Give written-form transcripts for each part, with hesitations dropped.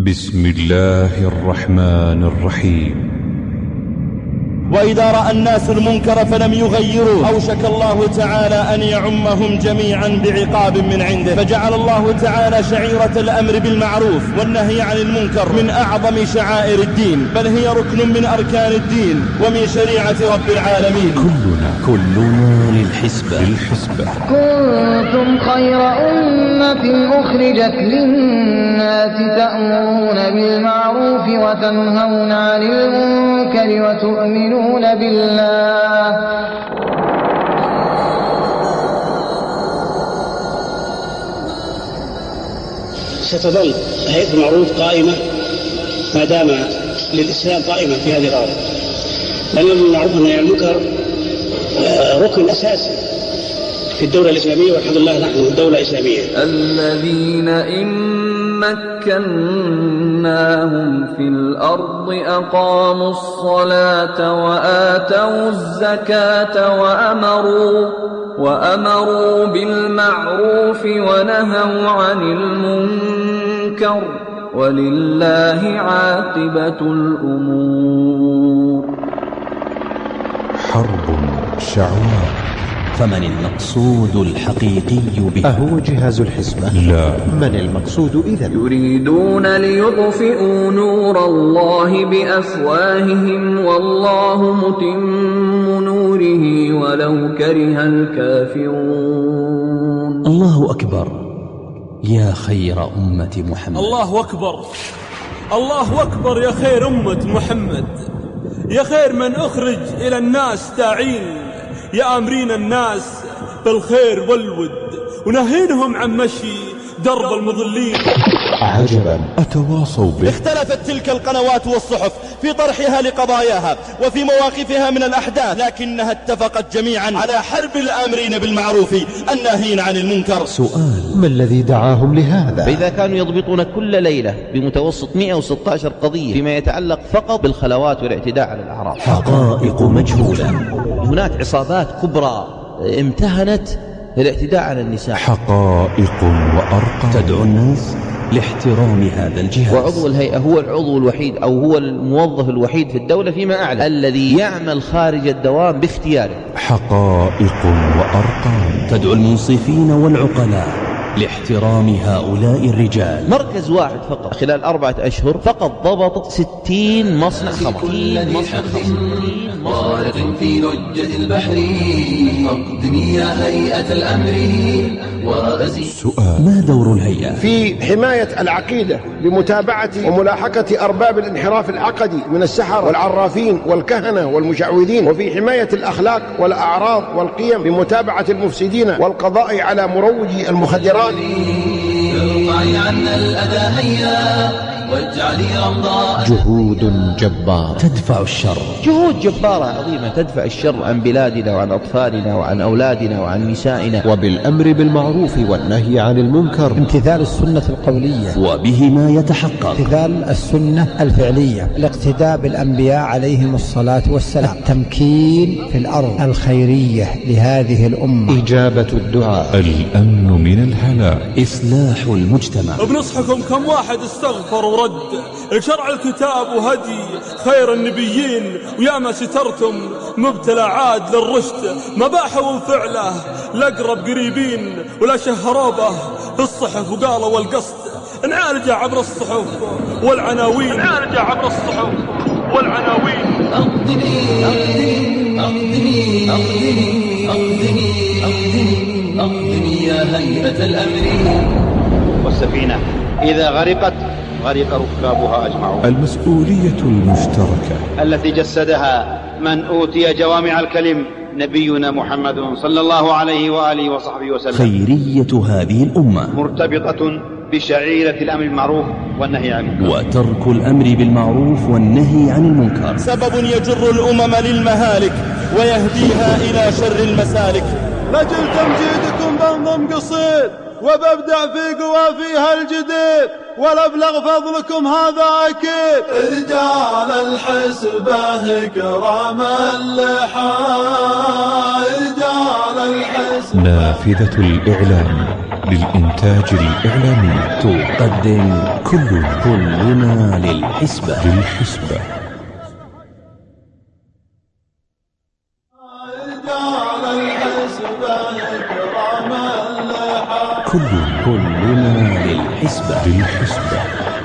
بسم الله الرحمن الرحيم. وإذا رأى الناس المنكر فلم يغيروه أوشك الله تعالى أن يعمهم جميعا بعقاب من عنده، فجعل الله تعالى شعيرة الأمر بالمعروف والنهي عن المنكر من أعظم شعائر الدين، بل هي ركن من أركان الدين ومن شريعة رب العالمين. كلنا للحسبة. كنتم خير أمة أخرجت للناس تأمرون بالمعروف وتنهون عن المنكر وتؤمنون بالله. ستظل هيئة المعروف قائمة ما دام للإسلام قائمة في هذه الأرض، لأن المعروف والنهي عن المنكر ركن أساسي في الدولة الإسلامية، والحمد لله نحن دولة إسلامية. الذين إن مكناهم في الأرض أقاموا الصلاة وآتوا الزكاة وأمروا بالمعروف ونهوا عن المنكر ولله عاقبة الأمور. حرب شعواء. فمن المقصود الحقيقي به؟ أهو جهاز الحسبة؟ لا. من المقصود إذن؟ يريدون ليطفئوا نور الله بأفواههم والله متم نوره ولو كره الكافرون. الله أكبر. يا خير أمة محمد. الله أكبر. الله أكبر يا خير أمة محمد، يا خير من أخرج إلى الناس داعين، يا أمرين الناس بالخير والود ونهينهم عن مشي درب المضلين. عجبا أتواصوا به. اختلفت تلك القنوات والصحف في طرحها لقضاياها وفي مواقفها من الأحداث، لكنها اتفقت جميعا على حرب الآمرين بالمعروف الناهين عن المنكر. سؤال: ما الذي دعاهم لهذا؟ فإذا كانوا يضبطون كل ليلة بمتوسط 116 قضية فيما يتعلق فقط بالخلوات والاعتداء على الأعراض، حقائق مجهولة. هناك عصابات كبرى امتهنت الاعتداء على النساء. حقائق وأرقام تدعو الناس لاحترام هذا الجهاز. وعضو الهيئة هو العضو الوحيد أو هو الموظف الوحيد في الدولة فيما أعلم الذي يعمل خارج الدوام باختياره. حقائق وأرقام تدعو المنصفين والعقلاء لاحترام هؤلاء الرجال. مركز واحد فقط خلال 4 أشهر فقط ضبط 60 مصنع خمر. غارق في لجة البحر فاقدمي يا هيئة الأمر وأزيد. سؤال: ما دور الهيئة في حماية العقيدة بمتابعة وملاحقة أرباب الانحراف العقدي من السحر والعرافين والكهنة والمشعوذين، وفي حماية الأخلاق والأعراض والقيم بمتابعة المفسدين والقضاء على مروجي المخدرات. ارفعي عنا الأذى هيا واجعلي رمضاء. جهود جبارة تدفع الشر. جهود جبارة عظيمة تدفع الشر عن بلادنا وعن أطفالنا وعن أولادنا وعن نسائنا. وبالأمر بالمعروف والنهي عن المنكر امتثال السنة القولية، وبهما يتحقق امتثال السنة الفعلية، الاقتداء بالأنبياء عليهم الصلاة والسلام، التمكين في الأرض الخيرية لهذه الأمة، إجابة الدعاء، الأمن من الهلاك، إصلاح المجتمع. بنصحكم كم واحد استغفر ورد لشرع الكتاب وهدي خير النبيين، ويا ما سترتم مبتلى عاد للرشد، ما باحوا فعله لأقرب قريبين ولا شهروا به في الصحف وقالوا والقصد. نعالج عبر الصحف والعناوين. أقدمي يا هيئة الأمر. والسفينة إذا غرقت غرق ركابها أجمعون. المسؤولية المشتركة التي جسدها من أوتي جوامع الكلم نبينا محمد صلى الله عليه وآله وصحبه وسلم. خيرية هذه الأمة مرتبطة بشعيرة الأمر بالمعروف والنهي عن المنكر، وترك الأمر بالمعروف والنهي عن المنكر سبب يجر الأمم للمهالك ويهديها إلى شر المسالك. لجل تمجيدكم بنظم قصير وببدع في قوافيها الجديد، والأبلغ فضلكم هذا أكيد. رجال الحسبة كرام اللحى، رجال الحسبة. نافذة الإعلام للإنتاج الإعلامي تقدم كلنا للحسبة. كلنا للحسبة.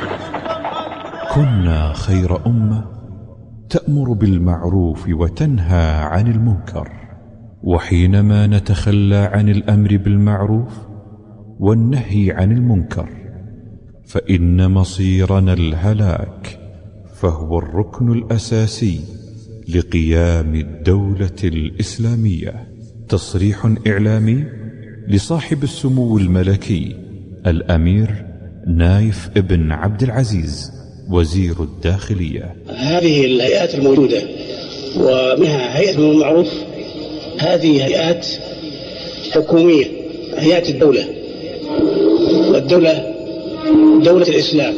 كنا خير أمة تأمر بالمعروف وتنهى عن المنكر، وحينما نتخلى عن الأمر بالمعروف والنهي عن المنكر فإن مصيرنا الهلاك، فهو الركن الأساسي لقيام الدولة الإسلامية. تصريح إعلامي لصاحب السمو الملكي الأمير نايف ابن عبد العزيز وزير الداخلية. هذه الهيئات الموجودة ومنها هيئة المعروف، هذه هيئات حكومية، هيئات الدولة، والدولة دولة الإسلام،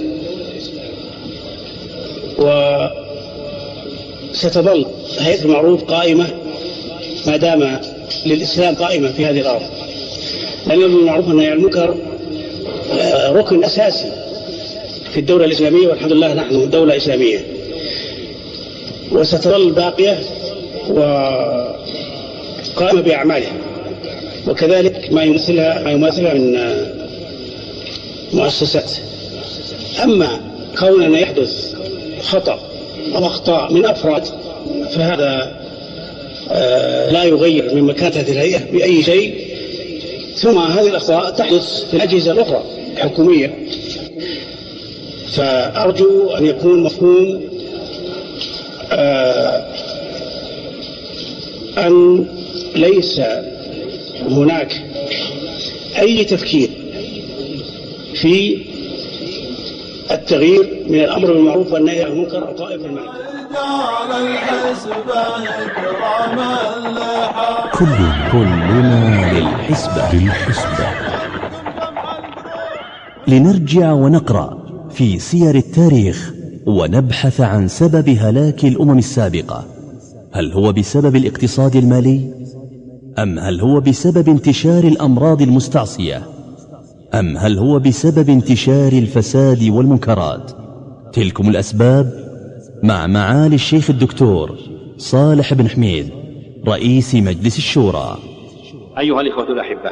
وستظل هيئة المعروف قائمة ما دام للإسلام قائمة في هذه الأرض، لأن المعروف والنهي عن المنكر ركن أساسي في الدولة الإسلامية، والحمد لله نحن دولة إسلامية، وستظل باقية وقائمة بأعمالها، وكذلك ما يماثلها من مؤسسات. أما كوننا يحدث خطأ أو أخطاء من أفراد فهذا لا يغير من مكانة هذه الهيئة بأي شيء. ثم هذه الأخطاء تحدث في الأجهزة الأخرى الحكومية، فأرجو أن يكون مفهوم أن ليس هناك أي تفكير في التغيير من الأمر بالمعروف والنهي عن المنكر أو طائفة المعنى. كلنا للحسبة. لنرجع ونقرأ في سير التاريخ ونبحث عن سبب هلاك الأمم السابقة. هل هو بسبب الاقتصاد المالي؟ أم هل هو بسبب انتشار الأمراض المستعصية؟ أم هل هو بسبب انتشار الفساد والمنكرات؟ تلكم الأسباب مع معالي الشيخ الدكتور صالح بن حميد رئيس مجلس الشورى. أيها الإخوة الأحبة،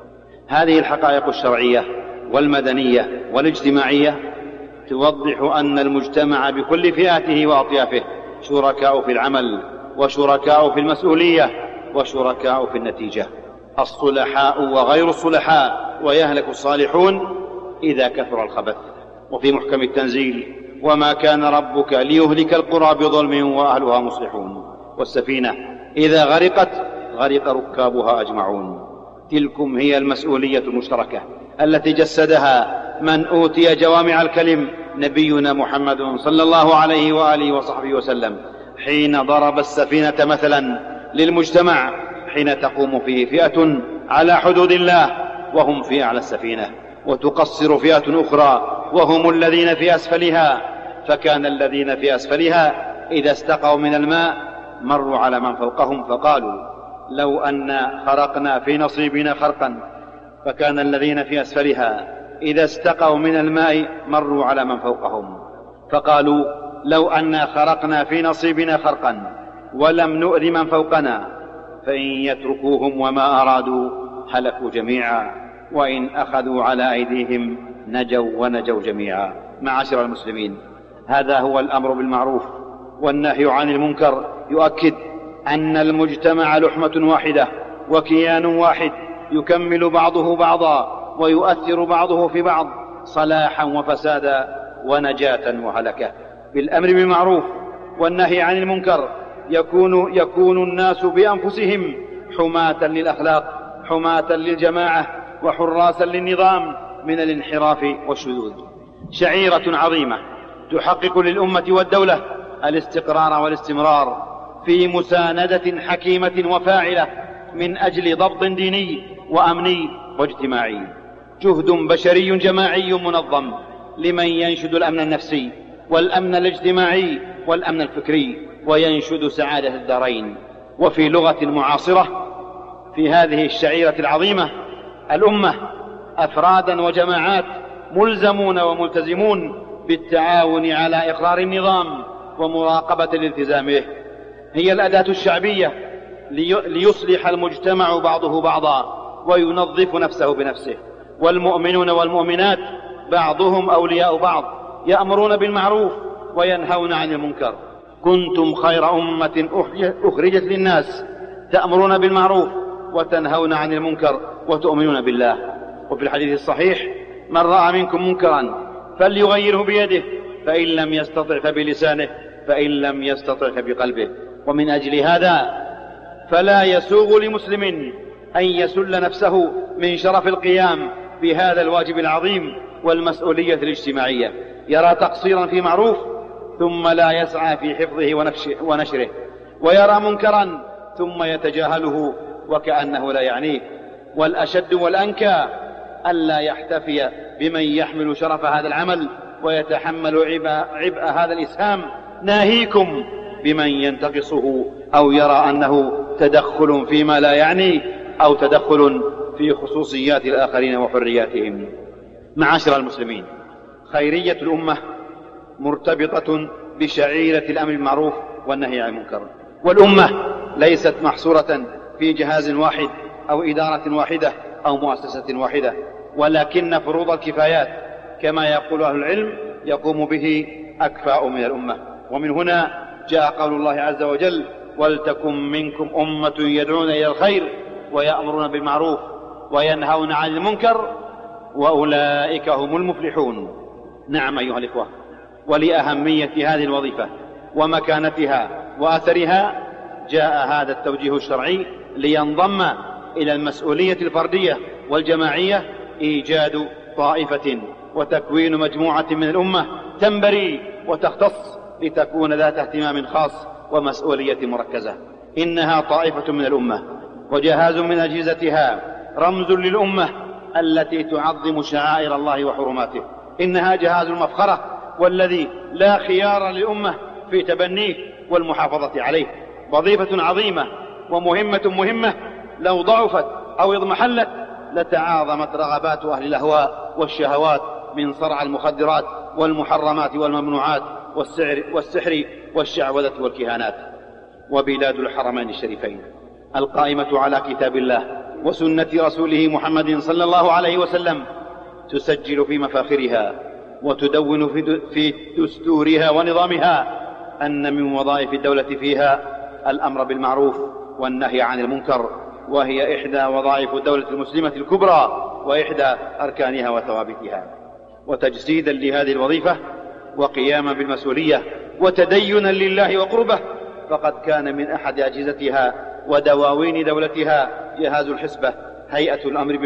هذه الحقائق الشرعية والمدنية والاجتماعية توضح أن المجتمع بكل فئاته وأطيافه شركاء في العمل، وشركاء في المسؤولية، وشركاء في النتيجة، الصلحاء وغير الصلحاء، ويهلك الصالحون إذا كثر الخبث. وفي محكم التنزيل: وما كان ربك ليهلك القرى بظلم وأهلها مصلحون، والسفينة إذا غرقت غرق ركابها أجمعون. تلكم هي المسؤولية المشتركة التي جسدها من أوتي جوامع الكلم نبينا محمد صلى الله عليه وآله وصحبه وسلم، حين ضرب السفينة مثلا للمجتمع، حين تقوم فيه فئة على حدود الله وهم في أعلى السفينة، وتقصر فئة أخرى وهم الذين في أسفلها، فكان الذين في أسفلها إذا استقوا من الماء مروا على من فوقهم فقالوا لو أن خرقنا في نصيبنا خرقا، فكان الذين في أسفلها إذا استقوا من الماء مروا على من فوقهم فقالوا لو أن خرقنا في نصيبنا خرقا ولم نؤذ من فوقنا، فإن يتركوهم وما أرادوا هلكوا جميعا، وإن أخذوا على أيديهم نجوا ونجوا جميعا. معاشر المسلمين، هذا هو الأمر بالمعروف والنهي عن المنكر، يؤكد أن المجتمع لحمة واحدة وكيان واحد يكمل بعضه بعضا ويؤثر بعضه في بعض صلاحا وفسادا ونجاة وهلكة. بالأمر بالمعروف والنهي عن المنكر يكون الناس بأنفسهم حماة للأخلاق، حماة للجماعة، وحراسا للنظام من الانحراف والشذوذ. شعيرة عظيمة تحقق للأمة والدولة الاستقرار والاستمرار في مساندة حكيمة وفاعلة من أجل ضبط ديني وأمني واجتماعي. جهد بشري جماعي منظم لمن ينشد الأمن النفسي والأمن الاجتماعي والأمن الفكري، وينشد سعادة الدارين. وفي لغة معاصرة في هذه الشعيرة العظيمة، الأمة أفرادا وجماعات ملزمون وملتزمون بالتعاون على إقرار النظام ومراقبة الالتزام به. هي الأداة الشعبية ليصلح المجتمع بعضه بعضا وينظف نفسه بنفسه. والمؤمنون والمؤمنات بعضهم أولياء بعض، يأمرون بالمعروف وينهون عن المنكر. كنتم خير أمة أخرجت للناس تأمرون بالمعروف وتنهون عن المنكر وتؤمنون بالله. وفي الحديث الصحيح: من رأى منكم منكرا فليغيره بيده، فإن لم يستطع فبلسانه، فإن لم يستطع فبقلبه. ومن أجل هذا فلا يسوغ لمسلم أن يسل نفسه من شرف القيام بهذا الواجب العظيم والمسؤولية الاجتماعية. يرى تقصيرا في معروف ثم لا يسعى في حفظه ونشره، ويرى منكرا ثم يتجاهله وكأنه لا يعنيه. والأشد والأنكى ألا يحتفي بمن يحمل شرف هذا العمل ويتحمل عبء هذا الإسهام، ناهيكم بمن ينتقصه أو يرى أنه تدخل فيما لا يعني أو تدخل في خصوصيات الآخرين وحرياتهم. معاشر المسلمين، خيرية الأمة مرتبطة بشعيرة الأمر بالمعروف والنهي عن المنكر. والأمة ليست محصورة في جهاز واحد أو إدارة واحدة أو مؤسسة واحدة، ولكن فروض الكفايات كما يقول أهل العلم يقوم به أكفاء من الأمة. ومن هنا جاء قول الله عز وجل: ولتكن منكم أمة يدعون إلى الخير ويأمرون بالمعروف وينهون عن المنكر وأولئك هم المفلحون. نعم أيها الإخوة، ولأهمية هذه الوظيفة ومكانتها وأثرها جاء هذا التوجيه الشرعي لينضم إلى المسؤولية الفردية والجماعية إيجاد طائفة وتكوين مجموعة من الأمة تنبري وتختص لتكون ذات اهتمام خاص ومسؤولية مركزة. إنها طائفة من الأمة وجهاز من أجهزتها، رمز للأمة التي تعظم شعائر الله وحرماته. إنها جهاز المفخرة والذي لا خيار للأمة في تبنيه والمحافظة عليه. وظيفة عظيمة ومهمة مهمة لو ضعفت أو اضمحلت لتعاظمت رغبات أهل الأهواء والشهوات من صرع المخدرات والمحرمات والممنوعات والسحر والشعوذة والكهانات. وبلاد الحرمين الشريفين القائمة على كتاب الله وسنة رسوله محمد صلى الله عليه وسلم تسجل في مفاخرها وتدون في دستورها ونظامها أن من وظائف الدولة فيها الأمر بالمعروف والنهي عن المنكر، وهي إحدى وظائف الدولة المسلمة الكبرى وإحدى أركانها وثوابتها. وتجسيدا لهذه الوظيفة وقياما بالمسؤولية وتدينا لله وقربه، فقد كان من أحد أجهزتها ودواوين دولتها جهاز الحسبة، هيئة الأمر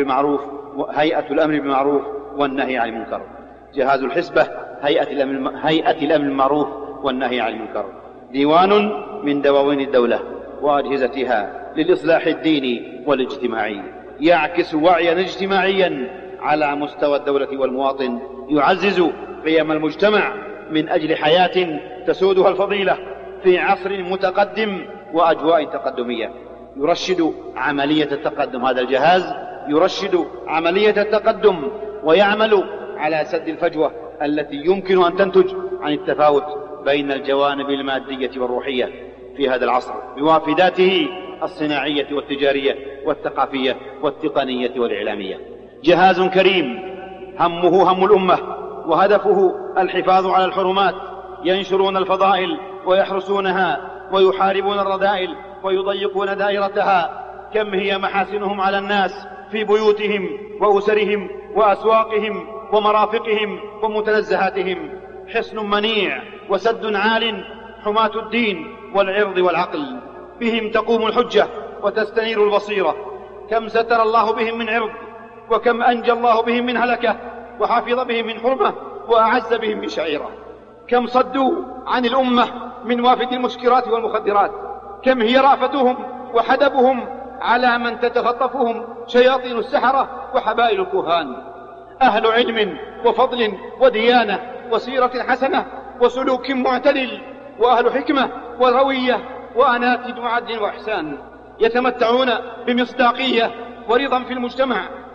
بالمعروف والنهي عن المنكر. جهاز الحسبة هيئة الأمر بالمعروف والنهي عن المنكر ديوان من دواوين الدولة وأجهزتها للإصلاح الديني والاجتماعي، يعكس وعيا اجتماعيا على مستوى الدولة والمواطن، يعزز قيم المجتمع من أجل حياة تسودها الفضيلة في عصر متقدم وأجواء تقدمية. يرشد عملية التقدم، هذا الجهاز يرشد عملية التقدم ويعمل على سد الفجوة التي يمكن أن تنتج عن التفاوت بين الجوانب المادية والروحية في هذا العصر بوافداته الصناعية والتجارية والثقافية والتقنية والإعلامية. جهاز كريم همه هم الأمة وهدفه الحفاظ على الحرمات، ينشرون الفضائل ويحرسونها ويحاربون الرذائل ويضيقون دائرتها. كم هي محاسنهم على الناس في بيوتهم وأسرهم وأسواقهم ومرافقهم ومتنزهاتهم، حصن منيع وسد عال، حماة الدين والعرض والعقل. بهم تقوم الحجة وتستنير البصيرة. كم ستر الله بهم من عرض، وكم أنجى الله بهم من هلكة، وحافظ بهم من حرمة، وأعز بهم من شعيرة. كم صدوا عن الأمة من وافد المسكرات والمخدرات. كم هي رأفتهم وحدبهم على من تتخطفهم شياطين السحرة وحبائل الكهان. أهل علم وفضل وديانة وسيرة حسنة وسلوك معتدل، وأهل حكمة وروية وأنات وعدل وإحسان، يتمتعون بمصداقية ورضا في المجتمع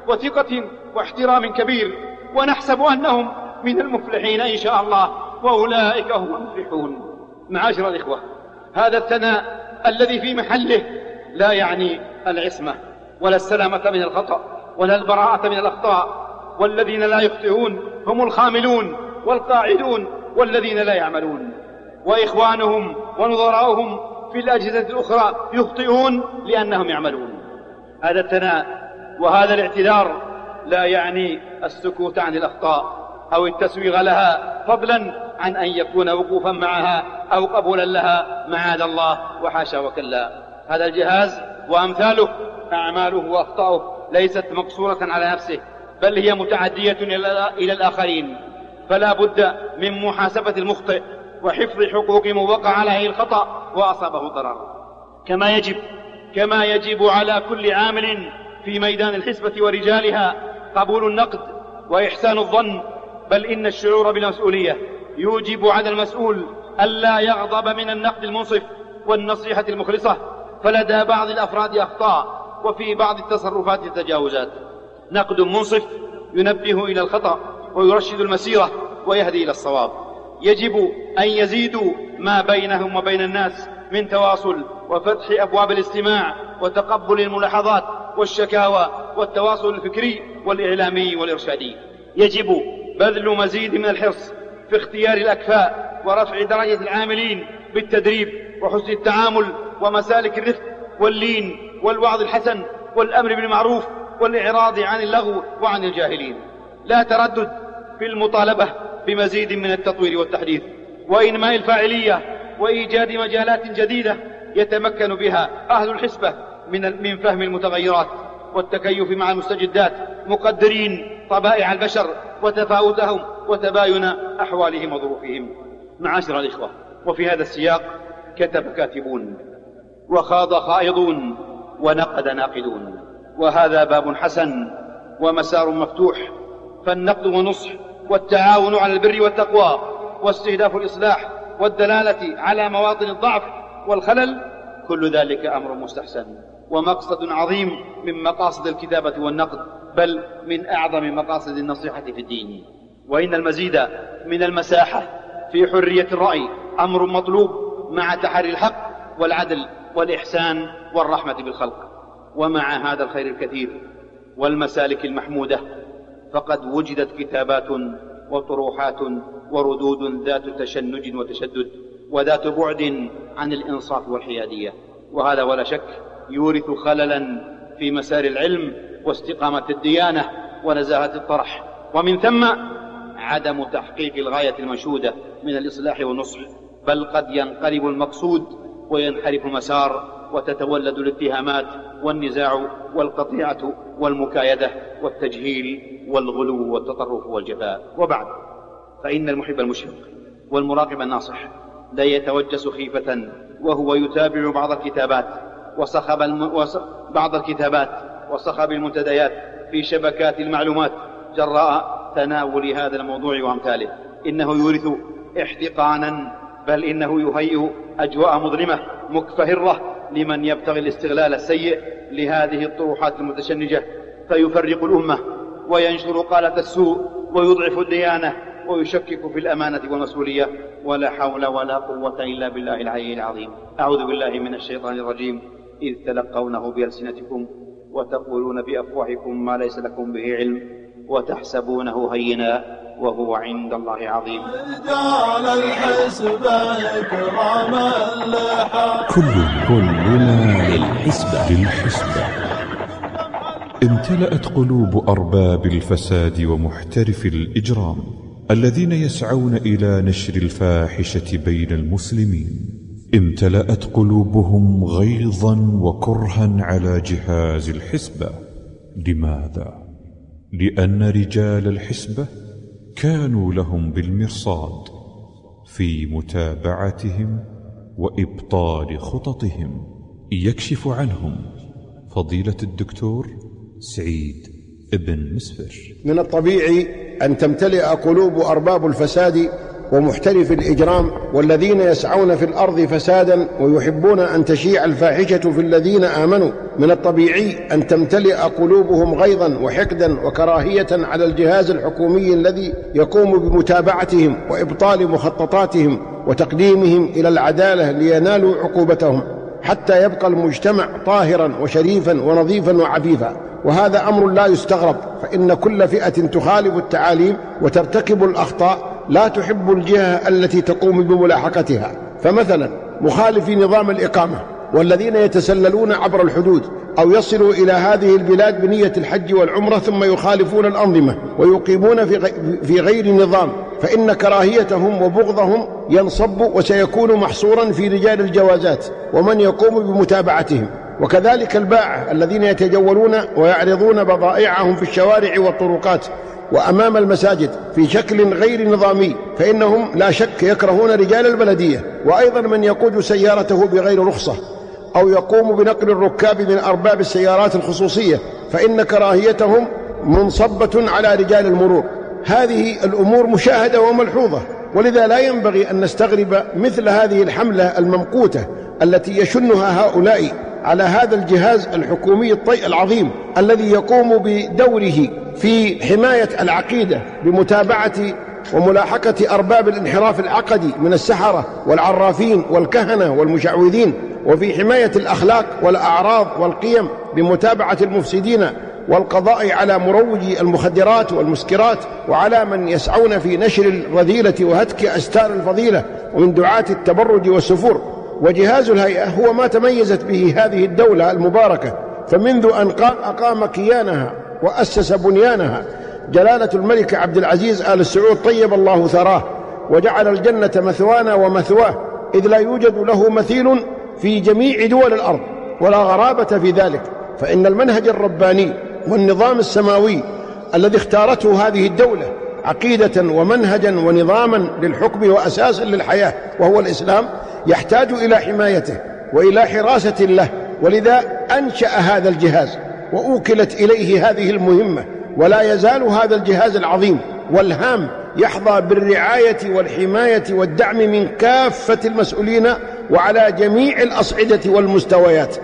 وثقة واحترام كبير، ونحسب أنهم من المفلحين إن شاء الله، وأولئك هم المفلحون. معاشر الإخوة، هذا الثناء الذي في محله لا يعني العصمة ولا السلامة من الخطأ ولا البراءة من الأخطاء، والذين لا يخطئون هم الخاملون والقاعدون والذين لا يعملون، وإخوانهم ونظراؤهم في الأجهزة الأخرى يخطئون لأنهم يعملون. هذا الثناء وهذا الاعتذار لا يعني السكوت عن الأخطاء أو التسويغ لها، فضلا عن أن يكون وقوفا معها أو قبولا لها، معاذ الله وحاشا وكلا. هذا الجهاز وأمثاله أعماله وأخطاؤه ليست مقصورة على نفسه، بل هي متعدية إلى الآخرين، فلا بد من محاسبة المخطئ وحفظ حقوق من وقع عليه الخطأ وأصابه ضرر. كما يجب على كل عامل في ميدان الحسبة ورجالها قبول النقد وإحسان الظن، بل إن الشعور بالمسؤولية يوجب على المسؤول ألا يغضب من النقد المنصف والنصيحة المخلصة، فلدى بعض الأفراد أخطاء وفي بعض التصرفات تجاوزات. نقد منصف ينبه إلى الخطأ ويرشد المسيرة ويهدي إلى الصواب. يجب أن يزيدوا ما بينهم وبين الناس من تواصل وفتح أبواب الاستماع وتقبل الملاحظات والشكاوى والتواصل الفكري والإعلامي والإرشادي. يجب بذل مزيد من الحرص في اختيار الأكفاء ورفع درجة العاملين بالتدريب وحسن التعامل ومسالك الرفق واللين والوعظ الحسن والأمر بالمعروف والإعراض عن اللغو وعن الجاهلين. لا تردد في المطالبة بمزيد من التطوير والتحديث وإنماء الفاعلية وإيجاد مجالات جديدة يتمكن بها أهل الحسبة من فهم المتغيرات والتكيف مع المستجدات، مقدرين طبائع البشر وتفاوتهم وتباين أحوالهم وظروفهم. معاشر الإخوة، وفي هذا السياق كتب كاتبون وخاض خائضون ونقد ناقدون، وهذا باب حسن ومسار مفتوح، فالنقد والنصح والتعاون على البر والتقوى واستهداف الإصلاح والدلالة على مواطن الضعف والخلل، كل ذلك أمر مستحسن ومقصد عظيم من مقاصد الكتابة والنقد، بل من أعظم مقاصد النصيحة في الدين. وإن المزيد من المساحة في حرية الرأي أمر مطلوب مع تحري الحق والعدل والإحسان والرحمة بالخلق. ومع هذا الخير الكثير والمسالك المحمودة فقد وجدت كتابات وطروحات وردود ذات تشنج وتشدد وذات بعد عن الإنصاف والحيادية، وهذا ولا شك يورث خللا في مسار العلم واستقامة الديانة ونزاهة الطرح، ومن ثم عدم تحقيق الغاية المنشودة من الإصلاح والنصح، بل قد ينقلب المقصود وينحرف المسار وتتولد الاتهامات والنزاع والقطيعة والمكايدة والتجهيل والغلو والتطرف والجفاء. وبعد، فإن المحب المشفق والمراقب الناصح لا يتوجس خيفة وهو يتابع بعض الكتابات وصخب المنتديات في شبكات المعلومات جراء تناول هذا الموضوع وأمثاله. إنه يورث احتقانا، بل إنه يهيئ أجواء مظلمة مكفهرة لمن يبتغي الاستغلال السيء لهذه الطروحات المتشنجة، فيفرق الأمة وينشر قالة السوء ويضعف الديانة ويشكك في الأمانة والمسؤولية. ولا حول ولا قوة إلا بالله العلي العظيم. أعوذ بالله من الشيطان الرجيم. إذ تلقونه بألسنتكم وتقولون بأفواهكم ما ليس لكم به علم وتحسبونه هينا وهو عند الله عظيم. كلنا للحسبة. امتلأت قلوب أرباب الفساد ومحترف الإجرام الذين يسعون إلى نشر الفاحشة بين المسلمين. امتلأت قلوبهم غيظا وكرها على جهاز الحسبة. لماذا؟ لأن رجال الحسبة كانوا لهم بالمرصاد في متابعتهم وإبطال خططهم. يكشف عنهم فضيلة الدكتور سعيد ابن مسفر. من الطبيعي أن تمتلئ قلوب أرباب الفساد ومحترف الإجرام والذين يسعون في الأرض فسادا ويحبون أن تشيع الفاحشة في الذين آمنوا، من الطبيعي أن تمتلئ قلوبهم غيظا وحقدا وكراهية على الجهاز الحكومي الذي يقوم بمتابعتهم وإبطال مخططاتهم وتقديمهم إلى العدالة لينالوا عقوبتهم، حتى يبقى المجتمع طاهرا وشريفا ونظيفا وعفيفا. وهذا أمر لا يستغرب، فإن كل فئة تخالف التعاليم وترتكب الأخطاء لا تحب الجهة التي تقوم بملاحقتها. فمثلا مخالفي نظام الإقامة والذين يتسللون عبر الحدود أو يصلوا إلى هذه البلاد بنية الحج والعمرة ثم يخالفون الأنظمة ويقيمون في غير نظام، فإن كراهيتهم وبغضهم ينصب وسيكون محصورا في رجال الجوازات ومن يقوم بمتابعتهم. وكذلك الباعة الذين يتجولون ويعرضون بضائعهم في الشوارع والطرقات وأمام المساجد في شكل غير نظامي، فإنهم لا شك يكرهون رجال البلدية. وأيضا من يقود سيارته بغير رخصة أو يقوم بنقل الركاب من أرباب السيارات الخصوصية، فإن كراهيتهم منصبة على رجال المرور. هذه الأمور مشاهدة وملحوظة، ولذا لا ينبغي أن نستغرب مثل هذه الحملة الممقوتة التي يشنها هؤلاء على هذا الجهاز الحكومي العظيم الذي يقوم بدوره في حماية العقيدة بمتابعة وملاحقة أرباب الانحراف العقدي من السحرة والعرافين والكهنة والمشعوذين، وفي حماية الأخلاق والأعراض والقيم بمتابعة المفسدين والقضاء على مروجي المخدرات والمسكرات وعلى من يسعون في نشر الرذيلة وهتك أستار الفضيلة ومن دعاة التبرج والسفور. وجهاز الهيئة هو ما تميزت به هذه الدولة المباركة، فمنذ أن أقام كيانها وأسس بنيانها جلالة الملك عبد العزيز آل سعود طيب الله ثراه وجعل الجنة مثوانا ومثواه، إذ لا يوجد له مثيل في جميع دول الأرض ولا غرابة في ذلك. فإن المنهج الرباني والنظام السماوي الذي اختارته هذه الدولة عقيدة ومنهجا ونظاما للحكم وأساسا للحياة وهو الإسلام يحتاج إلى حمايته وإلى حراسة له، ولذا أنشأ هذا الجهاز وأوكلت إليه هذه المهمة. ولا يزال هذا الجهاز العظيم والهام يحظى بالرعاية والحماية والدعم من كافة المسؤولين وعلى جميع الأصعدة والمستويات،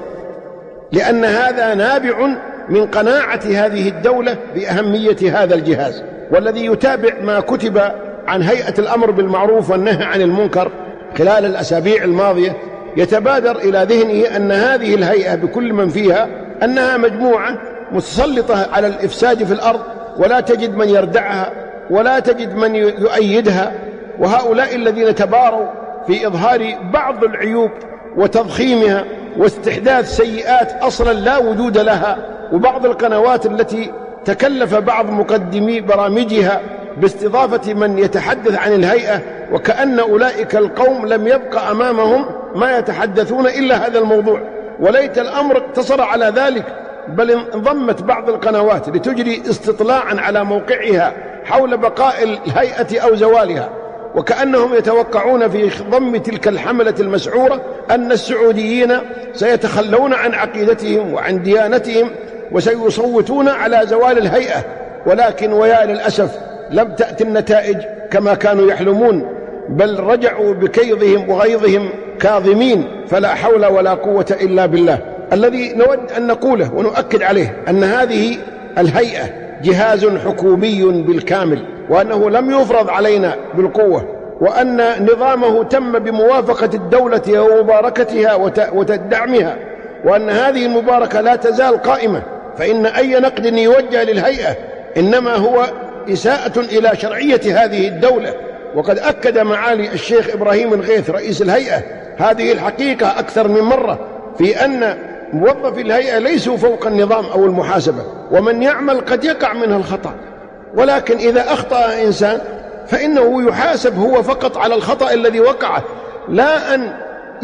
لأن هذا نابع من قناعة هذه الدولة بأهمية هذا الجهاز. والذي يتابع ما كتب عن هيئة الأمر بالمعروف والنهي عن المنكر خلال الأسابيع الماضية يتبادر إلى ذهنه أن هذه الهيئة بكل من فيها أنها مجموعة متسلطة على الإفساد في الأرض، ولا تجد من يردعها ولا تجد من يؤيدها. وهؤلاء الذين تباروا في إظهار بعض العيوب وتضخيمها واستحداث سيئات أصلا لا وجود لها، وبعض القنوات التي تكلف بعض مقدمي برامجها باستضافة من يتحدث عن الهيئة، وكأن أولئك القوم لم يبقى أمامهم ما يتحدثون إلا هذا الموضوع. وليت الأمر اقتصر على ذلك، بل انضمت بعض القنوات لتجري استطلاعا على موقعها حول بقاء الهيئة أو زوالها، وكأنهم يتوقعون في ضم تلك الحملة المسعورة أن السعوديين سيتخلون عن عقيدتهم وعن ديانتهم وسيصوتون على زوال الهيئة. ولكن ويا للأسف لم تأتي النتائج كما كانوا يحلمون، بل رجعوا بكيظهم وغيظهم كاظمين، فلا حول ولا قوة إلا بالله. الذي نود أن نقوله ونؤكد عليه أن هذه الهيئة جهاز حكومي بالكامل، وأنه لم يفرض علينا بالقوة، وأن نظامه تم بموافقة الدولة ومباركتها وتدعمها، وأن هذه المباركة لا تزال قائمة. فإن أي نقد يوجه للهيئة إنما هو إساءة إلى شرعية هذه الدولة. وقد أكد معالي الشيخ إبراهيم الغيث رئيس الهيئة هذه الحقيقة أكثر من مرة، في أن موظفي الهيئة ليسوا فوق النظام أو المحاسبة، ومن يعمل قد يقع منه الخطأ، ولكن إذا أخطأ إنسان فإنه يحاسب هو فقط على الخطأ الذي وقعه، لا أن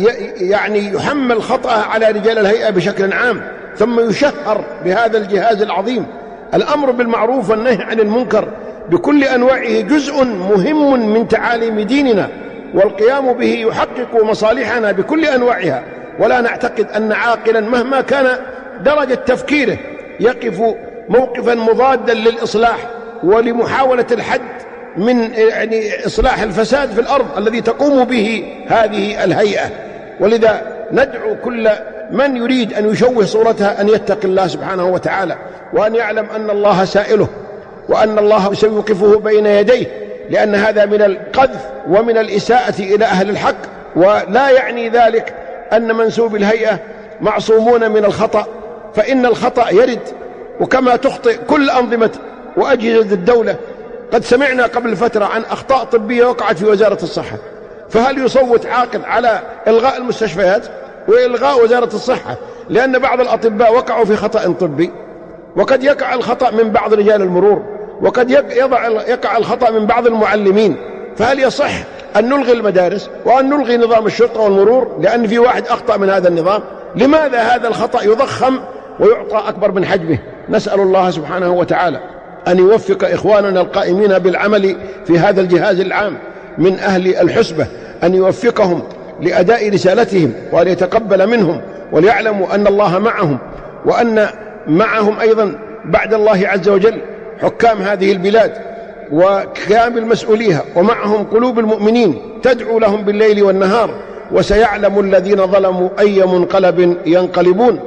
يحمل خطأه على رجال الهيئة بشكل عام ثم يشهر بهذا الجهاز العظيم. الأمر بالمعروف والنهي عن المنكر بكل أنواعه جزء مهم من تعاليم ديننا، والقيام به يحقق مصالحنا بكل أنواعها. ولا نعتقد أن عاقلا مهما كان درجة تفكيره يقف موقفا مضادا للإصلاح ولمحاولة الحد من إصلاح الفساد في الأرض الذي تقوم به هذه الهيئة. ولذا ندعو كل من يريد أن يشوه صورتها أن يتقي الله سبحانه وتعالى، وأن يعلم أن الله سائله، وأن الله سيوقفه بين يديه، لأن هذا من القذف ومن الإساءة إلى أهل الحق. ولا يعني ذلك أن منسوب الهيئة معصومون من الخطأ، فإن الخطأ يرد، وكما تخطئ كل أنظمة وأجهزة الدولة. قد سمعنا قبل فترة عن أخطاء طبية وقعت في وزارة الصحة، فهل يصوت عاقل على إلغاء المستشفيات وإلغاء وزارة الصحة لأن بعض الأطباء وقعوا في خطأ طبي؟ وقد يقع الخطأ من بعض رجال المرور، وقد يقع الخطأ من بعض المعلمين. فهل يصح أن نلغي المدارس وأن نلغي نظام الشرطة والمرور لأن في واحد أخطأ من هذا النظام؟ لماذا هذا الخطأ يضخم ويعطى أكبر من حجمه؟ نسأل الله سبحانه وتعالى أن يوفق إخواننا القائمين بالعمل في هذا الجهاز العام من أهل الحسبة، أن يوفقهم لأداء رسالتهم وأن يتقبل منهم، وليعلموا أن الله معهم، وأن معهم أيضا بعد الله عز وجل حكام هذه البلاد وكامل مسؤوليها، ومعهم قلوب المؤمنين تدعو لهم بالليل والنهار، وسيعلم الذين ظلموا أي منقلب ينقلبون.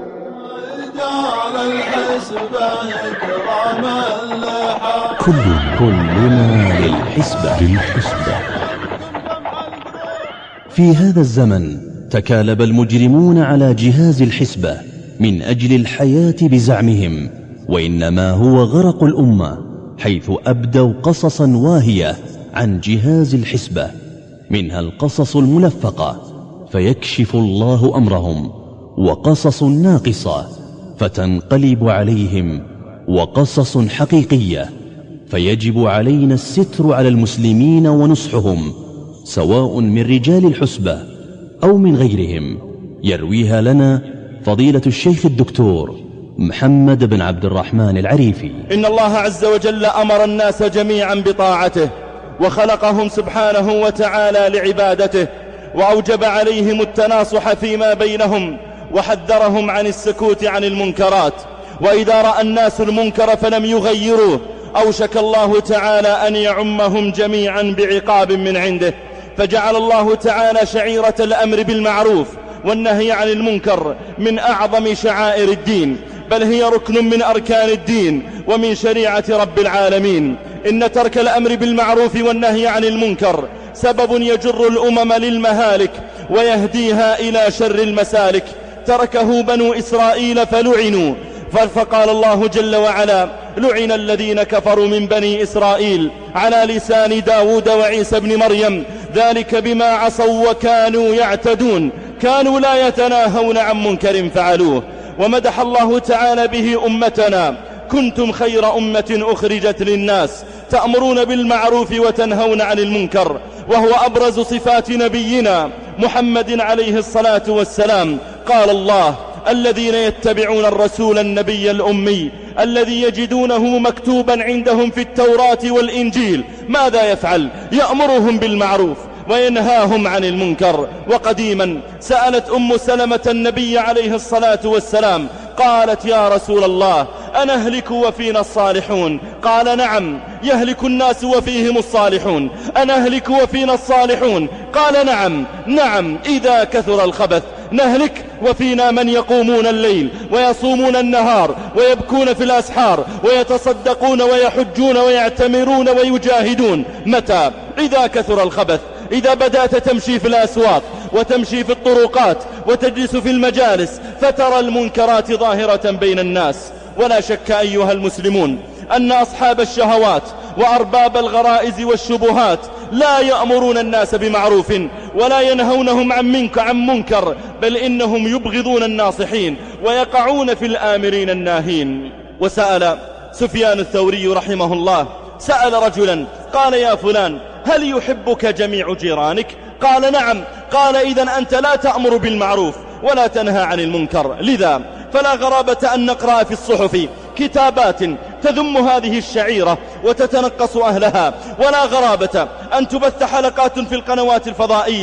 كلنا للحسبة. في هذا الزمن تكالب المجرمون على جهاز الحسبة من أجل الحياة بزعمهم، وإنما هو غرق الأمة، حيث أبدوا قصصا واهية عن جهاز الحسبة، منها القصص الملفقة فيكشف الله أمرهم، وقصص ناقصة فتنقلب عليهم، وقصص حقيقية فيجب علينا الستر على المسلمين ونصحهم، سواء من رجال الحسبة أو من غيرهم. يرويها لنا فضيلة الشيخ الدكتور محمد بن عبد الرحمن العريفي. إن الله عز وجل أمر الناس جميعا بطاعته، وخلقهم سبحانه وتعالى لعبادته، وأوجب عليهم التناصح فيما بينهم، وحذرهم عن السكوت عن المنكرات. وإذا رأى الناس المنكر فلم يغيروه أوشك الله تعالى أن يعمهم جميعا بعقاب من عنده، فجعل الله تعالى شعيرة الأمر بالمعروف والنهي عن المنكر من أعظم شعائر الدين، بل هي ركن من أركان الدين ومن شريعة رب العالمين. إن ترك الأمر بالمعروف والنهي عن المنكر سبب يجر الأمم للمهالك ويهديها إلى شر المسالك. تركه بنو إسرائيل فلعنوا، فقال الله جل وعلا: لعن الذين كفروا من بني إسرائيل على لسان داود وعيسى بن مريم، ذلك بما عصوا وكانوا يعتدون، كانوا لا يتناهون عن منكر فعلوه. ومدح الله تعالى به أمتنا: كنتم خير أمة أخرجت للناس تأمرون بالمعروف وتنهون عن المنكر. وهو أبرز صفات نبينا محمد عليه الصلاة والسلام. قال الله: الذين يتبعون الرسول النبي الأمي الذي يجدونه مكتوبا عندهم في التوراة والإنجيل ماذا يفعل؟ يأمرهم بالمعروف وينهاهم عن المنكر. وقديما سألت أم سلمة النبي عليه الصلاة والسلام، قالت: يا رسول الله، أنهلك وفينا الصالحون؟ قال: نعم، يهلك الناس وفيهم الصالحون. أنهلك وفينا الصالحون؟ قال: نعم نعم، إذا كثر الخبث نهلك وفينا من يقومون الليل ويصومون النهار ويبكون في الأسحار ويتصدقون ويحجون ويعتمرون ويجاهدون. متى؟ إذا كثر الخبث. إذا بدأت تمشي في الأسواق وتمشي في الطرقات وتجلس في المجالس فترى المنكرات ظاهرة بين الناس. ولا شك أيها المسلمون أن أصحاب الشهوات وأرباب الغرائز والشبهات لا يأمرون الناس بمعروف ولا ينهونهم عن منكر، بل إنهم يبغضون الناصحين ويقعون في الآمرين الناهين. وسأل سفيان الثوري رحمه الله، سأل رجلا قال: يا فلان، هل يحبك جميع جيرانك؟ قال: نعم. قال: إذن أنت لا تأمر بالمعروف ولا تنهى عن المنكر، لذا فلا غرابة أن نقرأ في الصحف كتابات تذم هذه الشعيرة وتتنقص أهلها، ولا غرابة أن تبث حلقات في القنوات الفضائية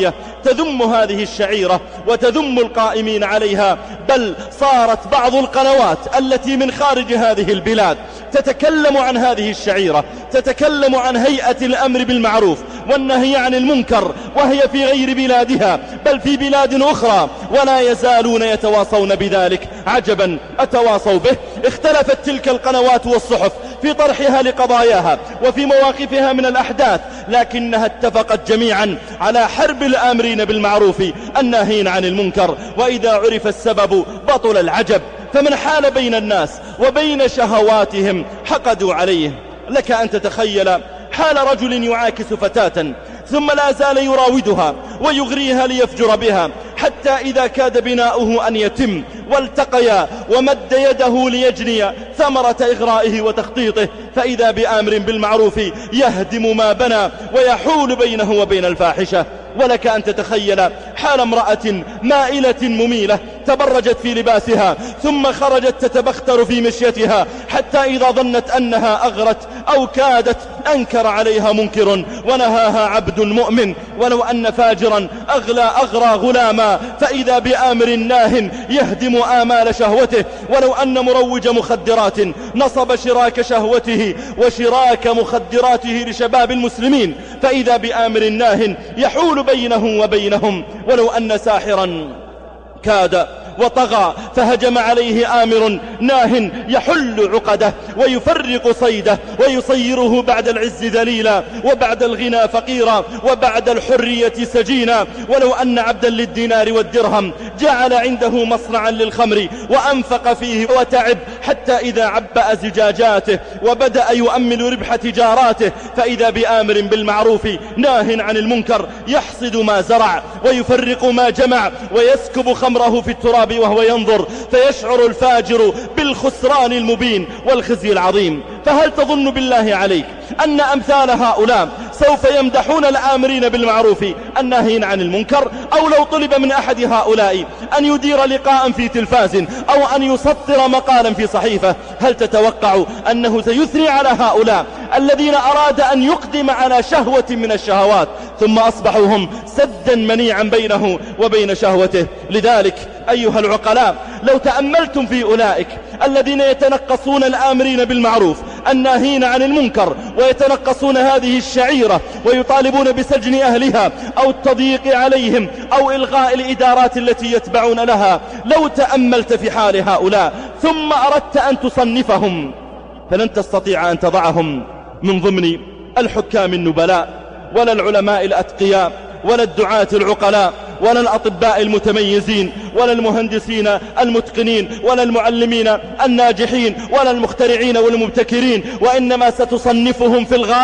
وتذم هذه الشعيرة وتذم القائمين عليها، بل صارت بعض القنوات التي من خارج هذه البلاد تتكلم عن هذه الشعيرة، تتكلم عن هيئة الأمر بالمعروف والنهي عن المنكر وهي في غير بلادها بل في بلاد أخرى، ولا يزالون يتواصون بذلك. عجبا أتواصوا به. اختلفت تلك القنوات والصحف في طرحها لقضاياها وفي مواقفها من الأحداث، لكنها اتفقت جميعا على حرب الآمرين بالمعروف الناهين عن المنكر. وإذا عرف السبب بطل العجب، فمن حال بين الناس وبين شهواتهم حقدوا عليه. لك أن تتخيل حال رجل يعاكس فتاة ثم لا زال يراودها ويغريها ليفجر بها، حتى إذا كاد بناؤه أن يتم والتقيا ومد يده ليجني ثمرة إغرائه وتخطيطه، فإذا بآمر بالمعروف يهدم ما بنى ويحول بينه وبين الفاحشة. ولك أن تتخيل حال امرأة مائلة مميلة تبرجت في لباسها ثم خرجت تتبختر في مشيتها، حتى إذا ظنت أنها أغرت أو كادت أنكر عليها منكر ونهاها عبد مؤمن، ولو أن فاجرا أغرى غلاما فإذا بآمر ناه يهدم آمال شهوته، ولو أن مروج مخدرات نصب شراك شهوته وشراك مخدراته لشباب المسلمين فإذا بآمر ناه يحول بينه وبينهم، ولو أن ساحرا كاد وطغى فهجم عليه آمر ناه يحل عقده ويفرق صيده ويصيره بعد العز ذليلا وبعد الغنى فقيرا وبعد الحرية سجينا، ولو أن عبدا للدينار والدرهم جعل عنده مصنعا للخمر وأنفق فيه وتعب حتى إذا عبأ زجاجاته وبدأ يؤمل ربح تجاراته فإذا بآمر بالمعروف ناه عن المنكر يحصد ما زرع ويفرق ما جمع ويسكب خمره في التراب وهو ينظر، فيشعر الفاجر بالخسران المبين والخزي العظيم. فهل تظن بالله عليك أن أمثال هؤلاء سوف يمدحون الآمرين بالمعروف الناهين عن المنكر؟ أو لو طلب من أحد هؤلاء أن يدير لقاء في تلفاز أو أن يسطر مقالا في صحيفة، هل تتوقع أنه سيثني على هؤلاء الذين أراد أن يقدم على شهوة من الشهوات ثم أصبحوا هم سدا منيعا بينه وبين شهوته؟ لذلك أيها العقلاء لو تأملتم في أولئك الذين يتنقصون الآمرين بالمعروف الناهين عن المنكر ويتنقصون هذه الشعيرة ويطالبون بسجن أهلها أو التضييق عليهم أو إلغاء الإدارات التي يتبعون لها، لو تأملت في حال هؤلاء ثم أردت أن تصنفهم فلن تستطيع أن تضعهم من ضمن الحكام النبلاء ولا العلماء الأتقياء ولا الدعاة العقلاء ولا الأطباء المتميزين ولا المهندسين المتقنين ولا المعلمين الناجحين ولا المخترعين والمبتكرين، وإنما ستصنفهم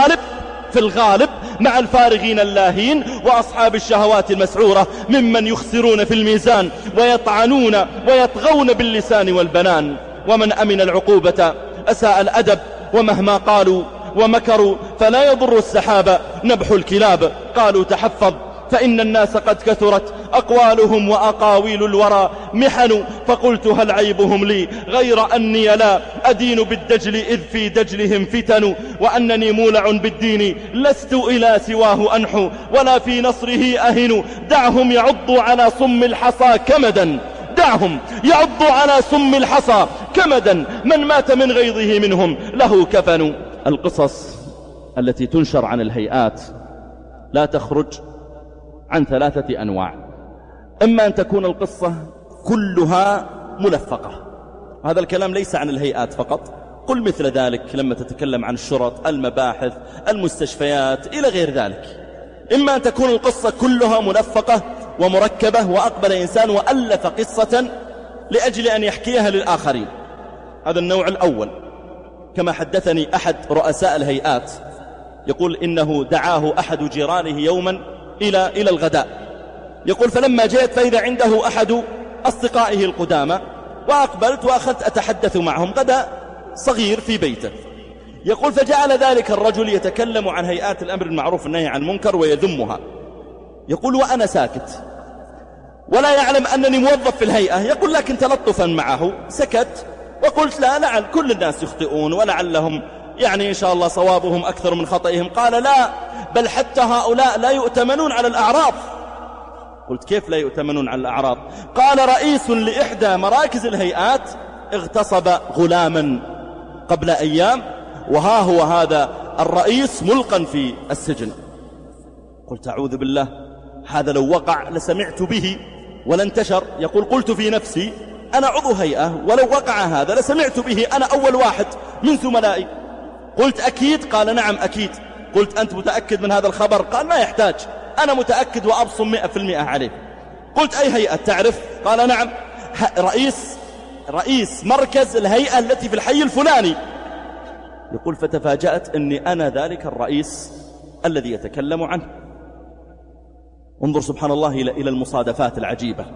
في الغالب مع الفارغين اللاهين وأصحاب الشهوات المسعورة ممن يخسرون في الميزان ويطعنون ويطغون باللسان والبنان. ومن أمن العقوبة أساء الأدب، ومهما قالوا ومكروا فلا يضر السحاب نبح الكلاب. قالوا تحفظ فإن الناس قد كثرت أقوالهم وأقاويل الورى محن، فقلت هل عيبهم لي غير أني لا أدين بالدجل إذ في دجلهم فتن، وأنني مولع بالدين لست إلى سواه أنحو ولا في نصره أهن. دعهم يعضوا على صم الحصى كمدا، دعهم يعضوا على صم الحصى كمدا، من مات من غيظه منهم له كفن. القصص التي تنشر عن الهيئات لا تخرج عن 3 أنواع: إما أن تكون القصة كلها ملفقة، هذا الكلام ليس عن الهيئات فقط، قل مثل ذلك لما تتكلم عن الشرط، المباحث، المستشفيات إلى غير ذلك. إما أن تكون القصة كلها ملفقة ومركبة وأقبل إنسان وألف قصة لأجل أن يحكيها للآخرين، هذا النوع الأول. كما حدثني أحد رؤساء الهيئات يقول إنه دعاه أحد جيرانه يوما إلى الغداء، يقول فلما جئت فإذا عنده أحد أصدقائه القدامى وأقبلت وأخذت أتحدث معهم، غداء صغير في بيته. يقول فجعل ذلك الرجل يتكلم عن هيئات الأمر بالمعروف والنهي عن المنكر ويذمها، يقول وأنا ساكت ولا يعلم أنني موظف في الهيئة، يقول لكن تلطفا معه سكت وقلت لا، لعل كل الناس يخطئون ولعلهم يعني إن شاء الله صوابهم أكثر من خطئهم. قال لا، بل حتى هؤلاء لا يؤتمنون على الأعراض، قلت كيف لا يؤتمنون على الأعراض؟ قال رئيس لإحدى مراكز الهيئات اغتصب غلاما قبل أيام، وها هو هذا الرئيس ملقا في السجن. قلت أعوذ بالله، هذا لو وقع لسمعت به ولا انتشر. يقول قلت في نفسي أنا عضو هيئة، ولو وقع هذا لسمعت به أنا أول واحد من زملائي. قلت أكيد؟ قال نعم أكيد. قلت أنت متأكد من هذا الخبر؟ قال ما يحتاج، أنا متأكد وأبصم 100% عليه. قلت أي هيئة تعرف؟ قال نعم رئيس مركز الهيئة التي في الحي الفلاني. يقول فتفاجأت أني أنا ذلك الرئيس الذي يتكلم عنه. انظر سبحان الله إلى المصادفات العجيبة.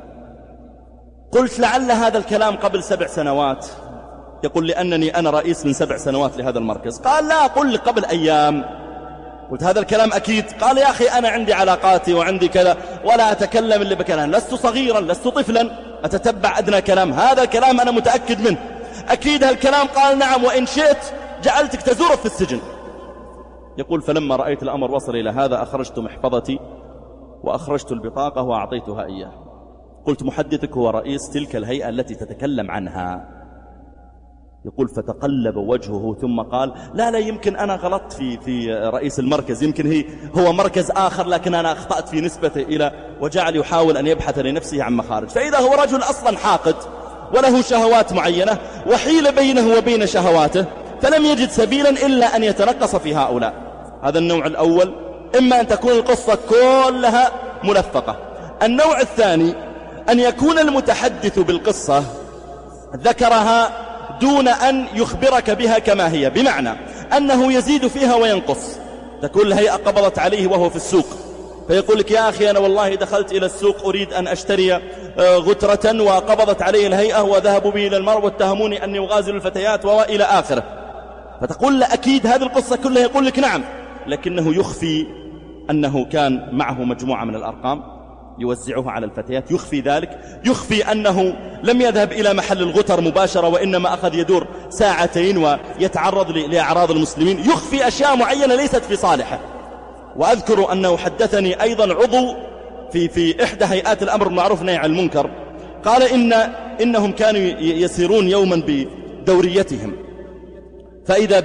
قلت لعل هذا الكلام قبل 7 سنوات. يقول لأنني أنا رئيس من 7 سنوات لهذا المركز. قال لا، قل لي قبل أيام. قلت هذا الكلام أكيد؟ قال يا أخي أنا عندي علاقاتي وعندي كذا ولا أتكلم اللي بكلام، لست صغيرا لست طفلا أتتبع أدنى كلام، هذا الكلام أنا متأكد منه. أكيد هالكلام؟ قال نعم، وإن شئت جعلتك تزور في السجن. يقول فلما رأيت الأمر وصل إلى هذا أخرجت محفظتي وأخرجت البطاقة وأعطيتها إياه. قلت محدثك هو رئيس تلك الهيئة التي تتكلم عنها. يقول فتقلب وجهه ثم قال لا يمكن أنا غلطت في رئيس المركز، يمكن هو مركز آخر لكن أنا أخطأت في نسبته إلى، وجعل يحاول أن يبحث لنفسه عن مخارج. فإذا هو رجل أصلا حاقد وله شهوات معينة وحيل بينه وبين شهواته، فلم يجد سبيلا إلا أن يتنقص في هؤلاء. هذا النوع الأول، إما أن تكون القصة كلها ملفقة. النوع الثاني أن يكون المتحدث بالقصة ذكرها دون أن يخبرك بها كما هي، بمعنى أنه يزيد فيها وينقص. تكون الهيئة قبضت عليه وهو في السوق، فيقول لك يا أخي أنا والله دخلت إلى السوق أريد أن أشتري غترة وقبضت عليه الهيئة وذهبوا بي إلى المرء واتهموني أني أغازل الفتيات وإلى آخره. فتقول له أكيد هذه القصة كلها؟ يقول لك نعم، لكنه يخفي أنه كان معه مجموعة من الأرقام يوزعها على الفتيات، يخفي ذلك، يخفي أنه لم يذهب إلى محل الغتر مباشرة وإنما أخذ يدور ساعتين ويتعرض لأعراض المسلمين، يخفي أشياء معينة ليست في صالحه. وأذكر أنه حدثني أيضا عضو في إحدى هيئات الأمر بالمعروف والنهي عن المنكر، قال إنهم كانوا يسيرون يوما بدوريتهم، فإذا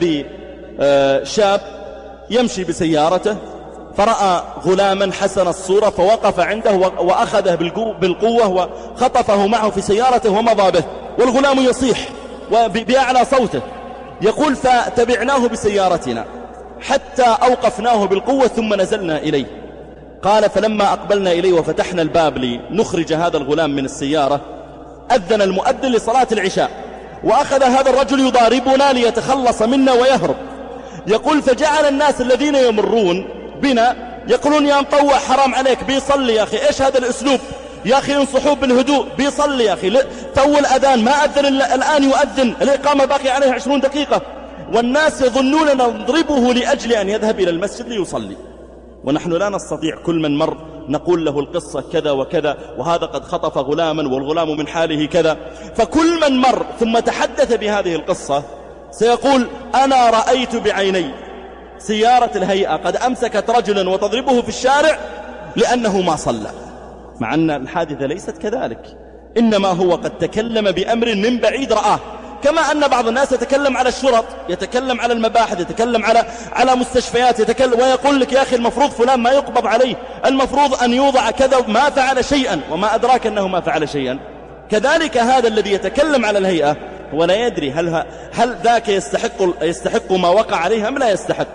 بشاب يمشي بسيارته فرأى غلاما حسن الصورة فوقف عنده وأخذه بالقوة وخطفه معه في سيارته ومضى به، والغلام يصيح بأعلى صوته. يقول فتبعناه بسيارتنا حتى أوقفناه بالقوة ثم نزلنا إليه. قال فلما أقبلنا إليه وفتحنا الباب لنخرج هذا الغلام من السيارة أذن المؤذن لصلاة العشاء، وأخذ هذا الرجل يضاربنا ليتخلص منا ويهرب. يقول فجعل الناس الذين يمرون بنا يقولون يا مطوع حرام عليك، بيصلي يا أخي، إيش هذا الأسلوب يا أخي، انصحوه بالهدوء، بيصلي يا أخي، تو الأذان ما أذن الآن يؤذن، الإقامة باقي عليه 20 دقيقة. والناس يظنون نضربه لأجل أن يذهب إلى المسجد ليصلي، ونحن لا نستطيع كل من مر نقول له القصة كذا وكذا، وهذا قد خطف غلاما والغلام من حاله كذا. فكل من مر ثم تحدث بهذه القصة سيقول أنا رأيت بعيني سيارة الهيئة قد أمسكت رجلا وتضربه في الشارع لأنه ما صلى، مع أن الحادثة ليست كذلك، إنما هو قد تكلم بأمر من بعيد رآه. كما أن بعض الناس يتكلم على الشرط، يتكلم على المباحث، يتكلم على مستشفيات، يتكلم ويقول لك يا أخي المفروض فلان ما يقبض عليه، المفروض أن يوضع كذا، ما فعل شيئا وما أدراك أنه ما فعل شيئا. كذلك هذا الذي يتكلم على الهيئة هو لا يدري هل ذاك يستحق ما وقع عليه أم لا يستحق.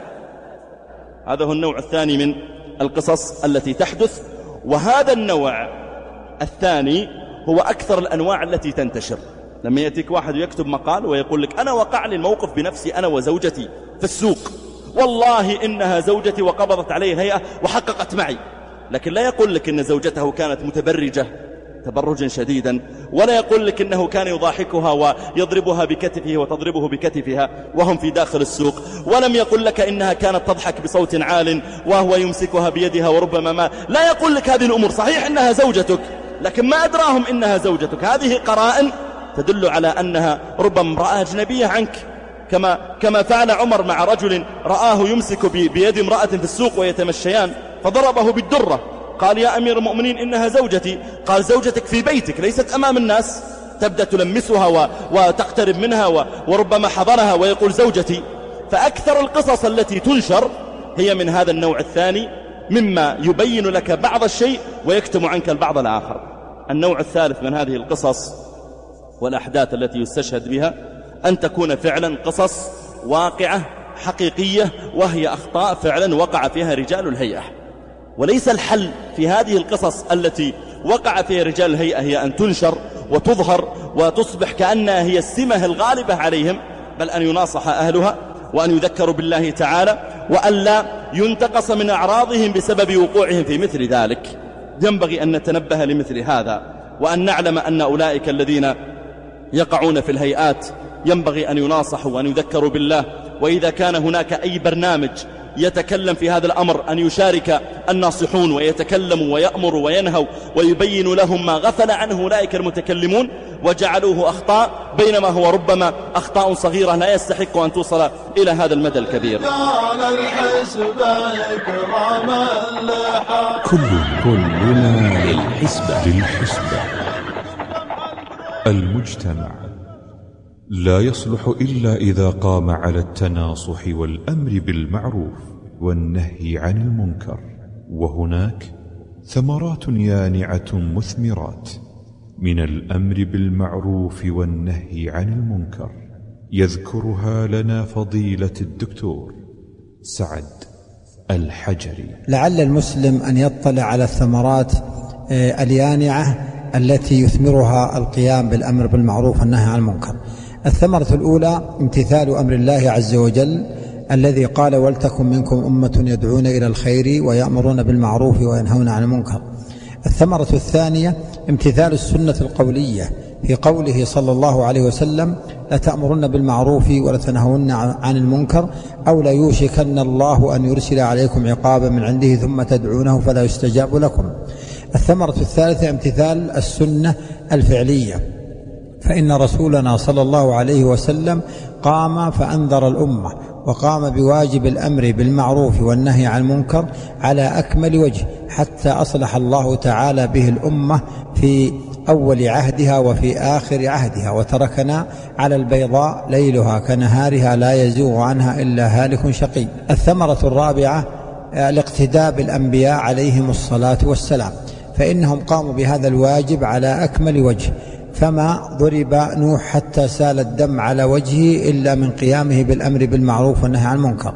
هذا هو النوع الثاني من القصص التي تحدث. وهذا النوع الثاني هو أكثر الأنواع التي تنتشر. لما يأتيك واحد ويكتب مقال ويقول لك أنا وقع لي الموقف بنفسي أنا وزوجتي في السوق، والله إنها زوجتي وقبضت علي الهيئة وحققت معي، لكن لا يقول لك إن زوجته كانت متبرجة تبرجا شديدا، ولا يقول لك إنه كان يضاحكها ويضربها بكتفه وتضربه بكتفها وهم في داخل السوق، ولم يقل لك إنها كانت تضحك بصوت عال وهو يمسكها بيدها وربما ما، لا يقول لك هذه الأمور. صحيح إنها زوجتك لكن ما أدراهم إنها زوجتك. هذه قرائن تدل على أنها ربما امرأة أجنبية عنك، كما فعل عمر مع رجل رآه يمسك بيد امرأة في السوق ويتمشيان فضربه بالدرة قال يا أمير المؤمنين إنها زوجتي. قال زوجتك في بيتك ليست أمام الناس، تبدأ تلمسها وتقترب منها وربما حضنها ويقول زوجتي. فأكثر القصص التي تنشر هي من هذا النوع الثاني، مما يبين لك بعض الشيء ويكتم عنك البعض الآخر. النوع الثالث من هذه القصص والأحداث التي يستشهد بها أن تكون فعلا قصص واقعة حقيقية، وهي أخطاء فعلا وقع فيها رجال الهيئة. وليس الحل في هذه القصص التي وقع فيها رجال الهيئة هي أن تنشر وتظهر وتصبح كأنها هي السمة الغالبة عليهم، بل أن يناصح أهلها وأن يذكروا بالله تعالى، وأن لا ينتقص من أعراضهم بسبب وقوعهم في مثل ذلك. ينبغي أن نتنبه لمثل هذا، وأن نعلم أن أولئك الذين يقعون في الهيئات ينبغي أن يناصحوا وأن يذكروا بالله. وإذا كان هناك أي برنامج يتكلم في هذا الأمر أن يشارك الناصحون ويتكلموا ويأمروا وينهوا ويبين لهم ما غفل عنه أولئك المتكلمون وجعلوه أخطاء، بينما هو ربما أخطاء صغيرة لا يستحق أن توصل إلى هذا المدى الكبير. كلنا للحسبة. المجتمع لا يصلح إلا إذا قام على التناصح والأمر بالمعروف والنهي عن المنكر. وهناك ثمرات يانعة مثمرات من الأمر بالمعروف والنهي عن المنكر، يذكرها لنا فضيلة الدكتور سعد الحجري. لعل المسلم أن يطلع على الثمرات اليانعة التي يثمرها القيام بالأمر بالمعروف والنهي عن المنكر. الثمرة الأولى امتثال أمر الله عز وجل الذي قال ولتكن منكم أمة يدعون إلى الخير ويأمرون بالمعروف وينهون عن المنكر. الثمرة الثانية امتثال السنة القولية في قوله صلى الله عليه وسلم لتأمرن بالمعروف ولتنهون عن المنكر أو لا يوشكن الله أن يرسل عليكم عقابا من عنده ثم تدعونه فلا يستجاب لكم. الثمرة الثالثة امتثال السنة الفعلية، فإن رسولنا صلى الله عليه وسلم قام فأنذر الأمة وقام بواجب الأمر بالمعروف والنهي عن المنكر على أكمل وجه، حتى أصلح الله تعالى به الأمة في أول عهدها وفي آخر عهدها، وتركنا على البيضاء ليلها كنهارها لا يزيغ عنها إلا هالك شقي. الثمرة الرابعة الاقتداء بالأنبياء عليهم الصلاة والسلام، فإنهم قاموا بهذا الواجب على أكمل وجه، فما ضرب نوح حتى سال الدم على وجهه إلا من قيامه بالأمر بالمعروف والنهي عن المنكر،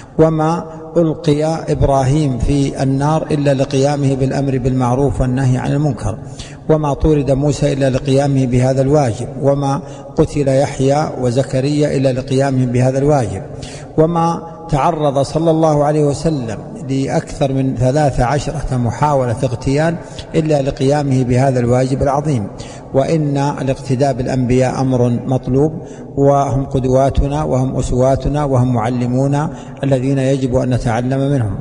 وما ألقي إبراهيم في النار إلا لقيامه بالأمر بالمعروف والنهي عن المنكر، وما طرد موسى إلا لقيامه بهذا الواجب، وما قتل يحيى وزكريا إلا لقيامه بهذا الواجب، وما تعرض صلى الله عليه وسلم لأكثر من 13 محاولة اغتيال إلا لقيامه بهذا الواجب العظيم. وإن الاقتداء بالأنبياء أمر مطلوب، وهم قدواتنا وهم أسواتنا وهم معلمونا الذين يجب أن نتعلم منهم.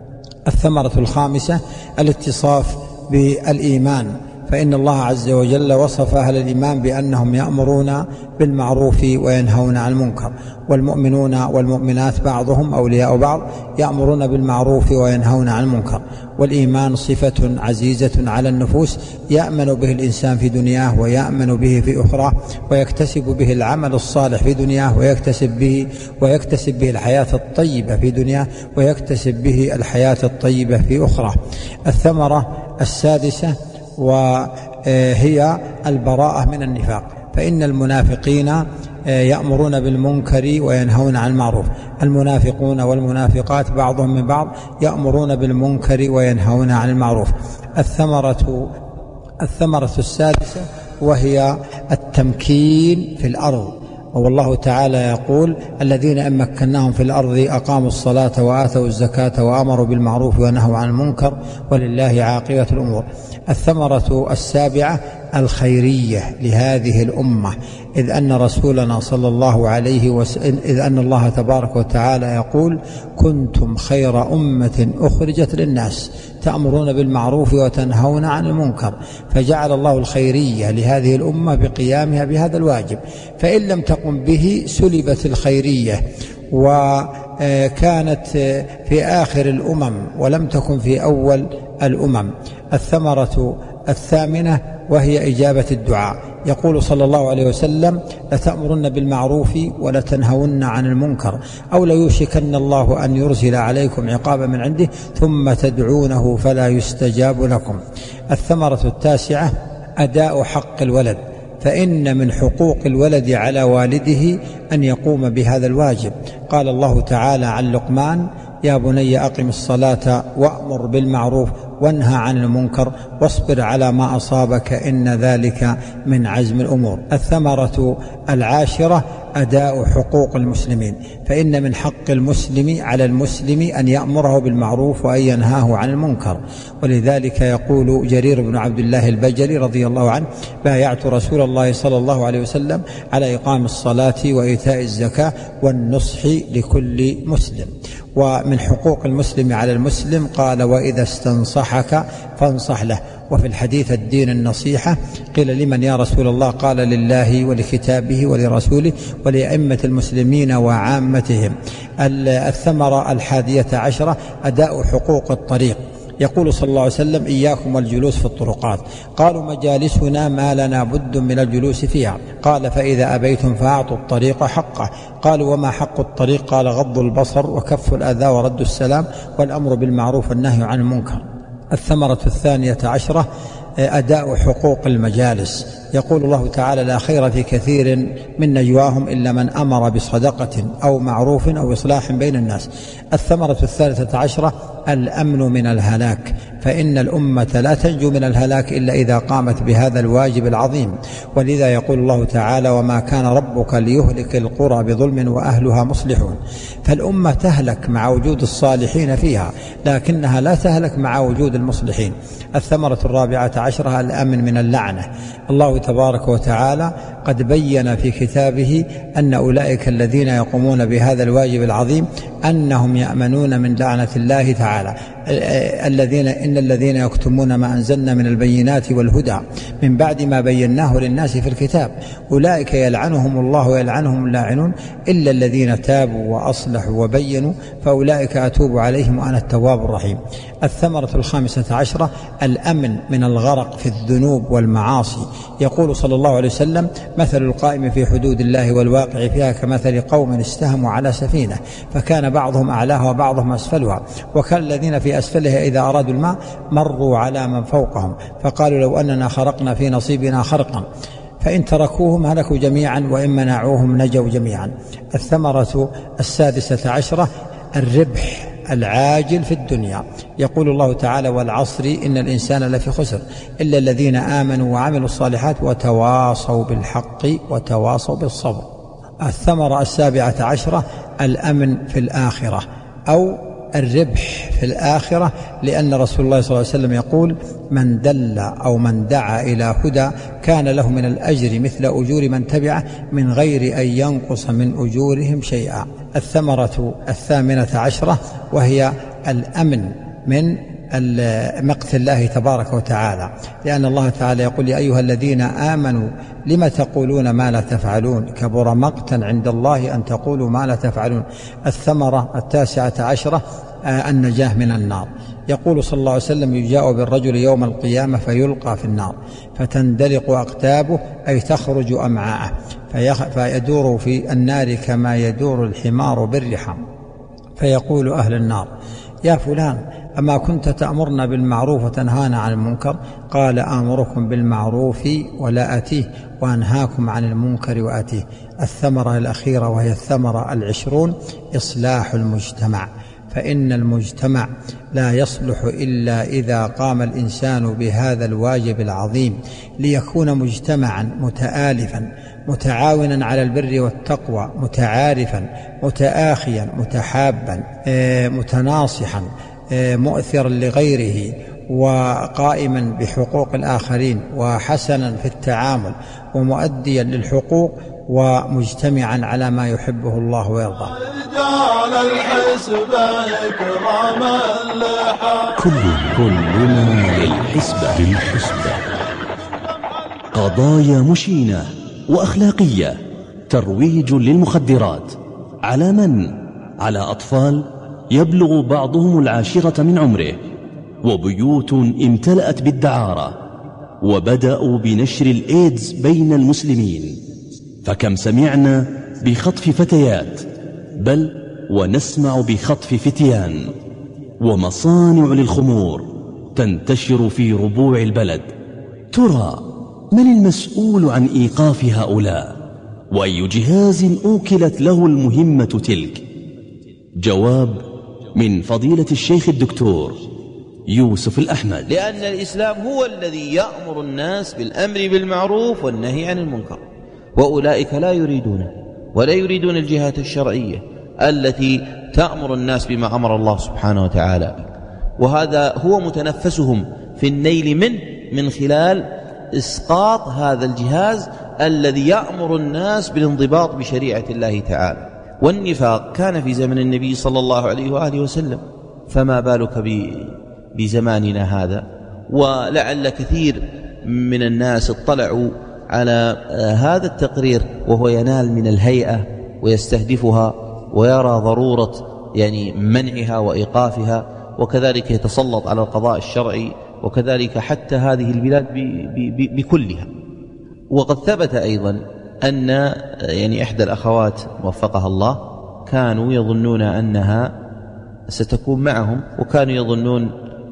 الثمرة الخامسة الاتصاف بالإيمان، فإن الله عز وجل وصف أهل الإيمان بأنهم يأمرون بالمعروف وينهون عن المنكر، والمؤمنون والمؤمنات بعضهم أولياء بعض يأمرون بالمعروف وينهون عن المنكر. والإيمان صفة عزيزة على النفوس يأمن به الإنسان في دنياه ويأمن به في أخرى، ويكتسب به العمل الصالح في دنياه، ويكتسب به الحياة الطيبة في دنياه، ويكتسب به الحياة الطيبة في أخرى. الثمرة السادسة وهي البراءة من النفاق، فإن المنافقين يأمرون بالمنكر وينهون عن المعروف. المنافقون والمنافقات بعضهم من بعض يأمرون بالمنكر وينهون عن المعروف. الثمرة السادسة وهي التمكين في الأرض، والله تعالى يقول الذين إن مكناهم في الأرض أقاموا الصلاة وآتوا الزكاة وأمروا بالمعروف ونهوا عن المنكر ولله عاقبة الأمور. الثمرة السابعة الخيرية لهذه الأمة، إذ أن رسولنا صلى الله عليه وسلم إذ أن الله تبارك وتعالى يقول كنتم خير أمة أخرجت للناس تأمرون بالمعروف وتنهون عن المنكر، فجعل الله الخيرية لهذه الأمة بقيامها بهذا الواجب، فإن لم تقم به سلبت الخيرية وكانت في آخر الأمم ولم تكن في أول الأمم. الثمرة الثامنة وهي إجابة الدعاء. يقول صلى الله عليه وسلم: لتأمرن بالمعروف ولتنهون عن المنكر أو ليوشكن الله أن يرسل عليكم عقابا من عنده ثم تدعونه فلا يستجاب لكم. الثمرة التاسعة أداء حق الولد، فإن من حقوق الولد على والده أن يقوم بهذا الواجب. قال الله تعالى عن لقمان: يا بني أقم الصلاة وأمر بالمعروف وانهى عن المنكر واصبر على ما أصابك إن ذلك من عزم الأمور. الثمرة العاشرة أداء حقوق المسلمين، فإن من حق المسلم على المسلم أن يأمره بالمعروف وأن ينهاه عن المنكر. ولذلك يقول جرير بن عبد الله البجلي رضي الله عنه: بايعت رسول الله صلى الله عليه وسلم على إقام الصلاة وإيتاء الزكاة والنصح لكل مسلم. ومن حقوق المسلم على المسلم قال: وإذا استنصحك فانصح له. وفي الحديث: الدين النصيحة. قيل: لمن يا رسول الله؟ قال: لله ولكتابه ولرسوله ولأئمة المسلمين وعامتهم. الثمرة الحادية عشرة أداء حقوق الطريق. يقول صلى الله عليه وسلم: إياكم والجلوس في الطرقات. قالوا: مجالسنا ما لنا بد من الجلوس فيها. قال: فإذا أبيتم فأعطوا الطريق حقه. قالوا: وما حق الطريق؟ قال: غض البصر وكف الأذى ورد السلام والأمر بالمعروف والنهي عن المنكر. الثمرة الثانية عشرة أداء حقوق المجالس. يقول الله تعالى: لا خير في كثير من نجواهم إلا من أمر بصدقة أو معروف أو إصلاح بين الناس. الثمرة الثالثة عشرة الأمن من الهلاك، فإن الأمة لا تنجو من الهلاك إلا إذا قامت بهذا الواجب العظيم. ولذا يقول الله تعالى: وما كان ربك ليهلك القرى بظلم وأهلها مصلحون. فالأمة تهلك مع وجود الصالحين فيها، لكنها لا تهلك مع وجود المصلحين. الثمرة الرابعة عشرة الأمن من اللعنة. الله تبارك وتعالى قد بين في كتابه أن أولئك الذين يقومون بهذا الواجب العظيم أنهم يأمنون من لعنة الله تعالى. إن الذين يكتمون ما أنزلنا من البينات والهدى من بعد ما بيناه للناس في الكتاب أولئك يلعنهم الله ويلعنهم اللاعنون إلا الذين تابوا وأصلحوا وبينوا فأولئك أتوب عليهم وأنا التواب الرحيم. الثمرة الخامسة عشرة الأمن من الغرق في الذنوب والمعاصي. يقول صلى الله عليه وسلم: مثل القائم في حدود الله والواقع فيها كمثل قوم استهموا على سفينة فكان بعضهم أعلاها وبعضهم أسفلها وكان الذين في أسفلها إذا أرادوا الماء مروا على من فوقهم فقالوا لو أننا خرقنا في نصيبنا خرقا فإن تركوهم هلكوا جميعا وإن منعوهم نجوا جميعا. الثمرة السادسة عشرة الربح العاجل في الدنيا. يقول الله تعالى: والعصر إن الإنسان لفي خسر إلا الذين آمنوا وعملوا الصالحات وتواصوا بالحق وتواصوا بالصبر. الثمرة السابعة عشرة الأمن في الآخرة أو الربح في الآخرة، لأن رسول الله صلى الله عليه وسلم يقول: من دل أو من دعا إلى هدى كان له من الأجر مثل أجور من تبعه من غير أن ينقص من أجورهم شيئا. الثمرة الثامنة عشرة وهي الأمن من مقت الله تبارك وتعالى، لأن الله تعالى يقول: يا أيها الذين آمنوا لم تقولون ما لا تفعلون كبر مقتا عند الله أن تقولوا ما لا تفعلون. الثمرة التاسعة عشرة النجاة من النار. يقول صلى الله عليه وسلم: يجاء بالرجل يوم القيامة فيلقى في النار فتندلق أقتابه أي تخرج أمعاءه فيدور في النار كما يدور الحمار بالرحى فيقول أهل النار: يا فلان أما كنت تأمرنا بالمعروف وتنهانا عن المنكر؟ قال: آمركم بالمعروف ولا أتيه وأنهاكم عن المنكر وأتيه. الثمرة الأخيرة وهي الثمرة العشرون إصلاح المجتمع، فإن المجتمع لا يصلح إلا إذا قام الإنسان بهذا الواجب العظيم ليكون مجتمعا متآلفا متعاونا على البر والتقوى متعارفا متآخيا متحابا متناصحا مؤثرا لغيره وقائما بحقوق الآخرين وحسنا في التعامل ومؤديا للحقوق ومجتمعا على ما يحبه الله ويرضاه. كلنا للحسبة. قضايا مشينة وأخلاقية، ترويج للمخدرات، على من؟ على أطفال يبلغ بعضهم 10 من عمره، وبيوت امتلأت بالدعارة، وبدأوا بنشر الإيدز بين المسلمين. فكم سمعنا بخطف فتيات، بل ونسمع بخطف فتيان. ومصانع للخمور تنتشر في ربوع البلد. ترى من المسؤول عن إيقاف هؤلاء؟ وأي جهاز أوكلت له المهمة تلك؟ جواب من فضيلة الشيخ الدكتور يوسف الأحمد. لأن الإسلام هو الذي يأمر الناس بالأمر بالمعروف والنهي عن المنكر، وأولئك لا يريدون ولا يريدون الجهات الشرعية التي تأمر الناس بما أمر الله سبحانه وتعالى. وهذا هو متنفسهم في النيل من خلال إسقاط هذا الجهاز الذي يأمر الناس بالانضباط بشريعة الله تعالى. والنفاق كان في زمن النبي صلى الله عليه وآله وسلم، فما بالك بزماننا هذا؟ ولعل كثير من الناس اطلعوا على هذا التقرير وهو ينال من الهيئة ويستهدفها ويرى ضرورة منعها وإيقافها، وكذلك يتسلط على القضاء الشرعي، وكذلك حتى هذه البلاد بكلها. وقد ثبت أيضا أن إحدى الأخوات وفقها الله كانوا يظنون أنها ستكون معهم، وكانوا يظنون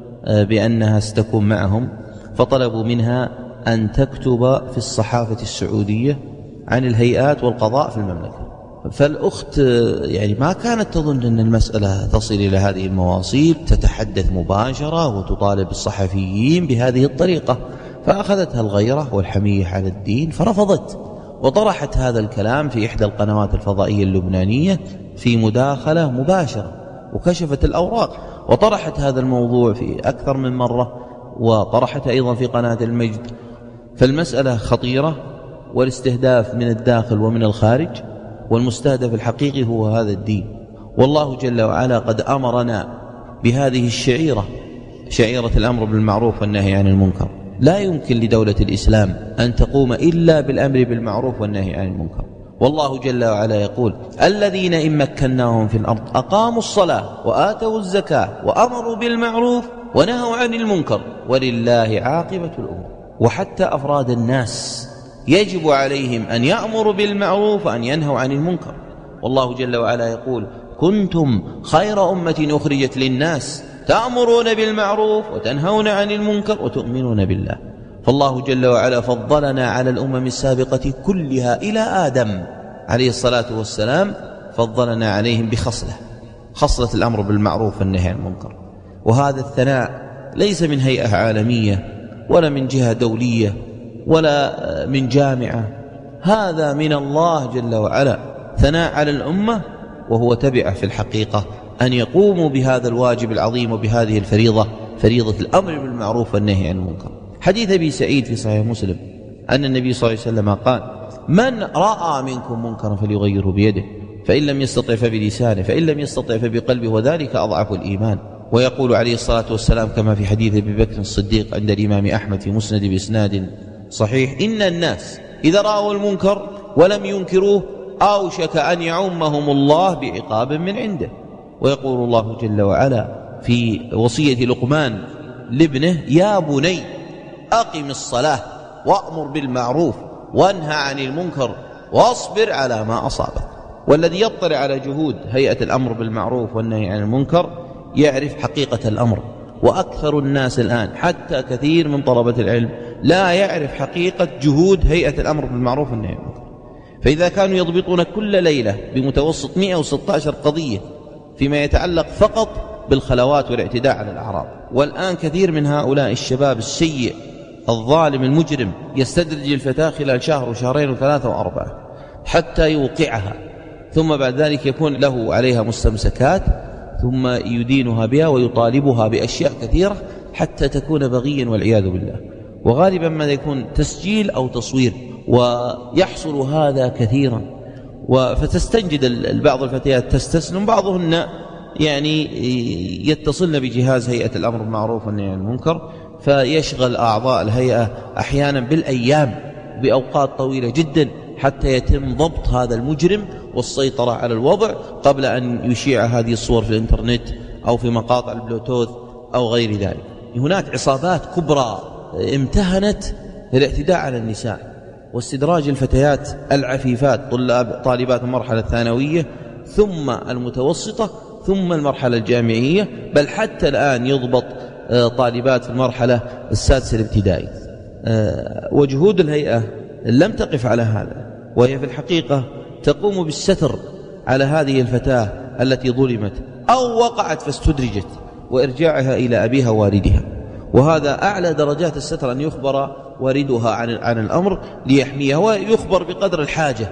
بأنها ستكون معهم، فطلبوا منها أن تكتب في الصحافة السعودية عن الهيئات والقضاء في المملكة. فالأخت ما كانت تظن أن المسألة تصل إلى هذه المواصيل، تتحدث مباشرة وتطالب الصحفيين بهذه الطريقة، فأخذتها الغيرة والحمية على الدين فرفضت، وطرحت هذا الكلام في إحدى القنوات الفضائية اللبنانية في مداخلة مباشرة، وكشفت الأوراق، وطرحت هذا الموضوع في أكثر من مرة، وطرحت أيضا في قناة المجد. فالمسألة خطيرة، والاستهداف من الداخل ومن الخارج، والمستهدف الحقيقي هو هذا الدين. والله جل وعلا قد أمرنا بهذه الشعيرة، شعيرة الأمر بالمعروف والنهي عن المنكر. لا يمكن لدولة الإسلام أن تقوم إلا بالأمر بالمعروف والنهي عن المنكر. والله جل وعلا يقول: الذين إن مكناهم في الأرض أقاموا الصلاة وآتوا الزكاة وأمروا بالمعروف ونهوا عن المنكر ولله عاقبة الأمور. وحتى أفراد الناس يجب عليهم أن يأمروا بالمعروف وأن ينهوا عن المنكر. والله جل وعلا يقول: كنتم خير أمة أخرجت للناس تأمرون بالمعروف وتنهون عن المنكر وتؤمنون بالله. فالله جل وعلا فضلنا على الأمم السابقة كلها إلى آدم عليه الصلاة والسلام، فضلنا عليهم خصلة الأمر بالمعروف والنهي عن المنكر. وهذا الثناء ليس من هيئة عالمية ولا من جهة دولية ولا من جامعة، هذا من الله جل وعلا، ثناء على الأمة، وهو تبع في الحقيقة أن يقوموا بهذا الواجب العظيم وبهذه الفريضة، فريضة الأمر بالمعروف والنهي عن المنكر. حديث أبي سعيد في صحيح مسلم أن النبي صلى الله عليه وسلم قال: من رأى منكم منكرا فليغيره بيده، فإن لم يستطع فبلسانه، فإن لم يستطع فبقلبه، وذلك أضعف الإيمان. ويقول عليه الصلاة والسلام كما في حديث أبي بكر الصديق عند الإمام أحمد في مسند بإسناد صحيح: إن الناس إذا رأوا المنكر ولم ينكروه أوشك أن يعمهم الله بعقاب من عنده. ويقول الله جل وعلا في وصية لقمان لابنه: يا بني أقم الصلاة وأمر بالمعروف وانهى عن المنكر واصبر على ما أصابك. والذي يطلع على جهود هيئة الأمر بالمعروف والنهي عن المنكر يعرف حقيقة الأمر. وأكثر الناس الآن، حتى كثير من طلبة العلم، لا يعرف حقيقة جهود هيئة الأمر بالمعروف والنهي عن المنكر. فإذا كانوا يضبطون كل ليلة بمتوسط 116 قضية فيما يتعلق فقط بالخلوات والاعتداء على الأعراض، والآن كثير من هؤلاء الشباب السيء الظالم المجرم يستدرج الفتاة خلال شهر وشهرين وثلاثة وأربعة حتى يوقعها، ثم بعد ذلك يكون له عليها مستمسكات، ثم يدينها بها ويطالبها بأشياء كثيرة حتى تكون بغيا والعياذ بالله. وغالبا ما يكون تسجيل أو تصوير، ويحصل هذا كثيرا. فتستنجد بعض الفتيات تستسلم، بعضهن يتصلن بجهاز هيئة الأمر بالمعروف والنهي عن المنكر، فيشغل أعضاء الهيئة أحيانا بالأيام بأوقات طويلة جدا حتى يتم ضبط هذا المجرم والسيطرة على الوضع قبل أن يشيع هذه الصور في الإنترنت أو في مقاطع البلوتوث أو غير ذلك. هناك عصابات كبرى امتهنت الاعتداء على النساء واستدراج الفتيات العفيفات طالبات المرحلة الثانوية ثم المتوسطة ثم المرحلة الجامعية، بل حتى الآن يضبط طالبات في المرحلة السادسة الابتدائي. وجهود الهيئة لم تقف على هذا، وهي في الحقيقة تقوم بالستر على هذه الفتاة التي ظلمت أو وقعت فاستدرجت وإرجاعها إلى أبيها ووالدها. وهذا أعلى درجات الستر، أن يخبر والدها عن الأمر ليحميها، ويخبر بقدر الحاجة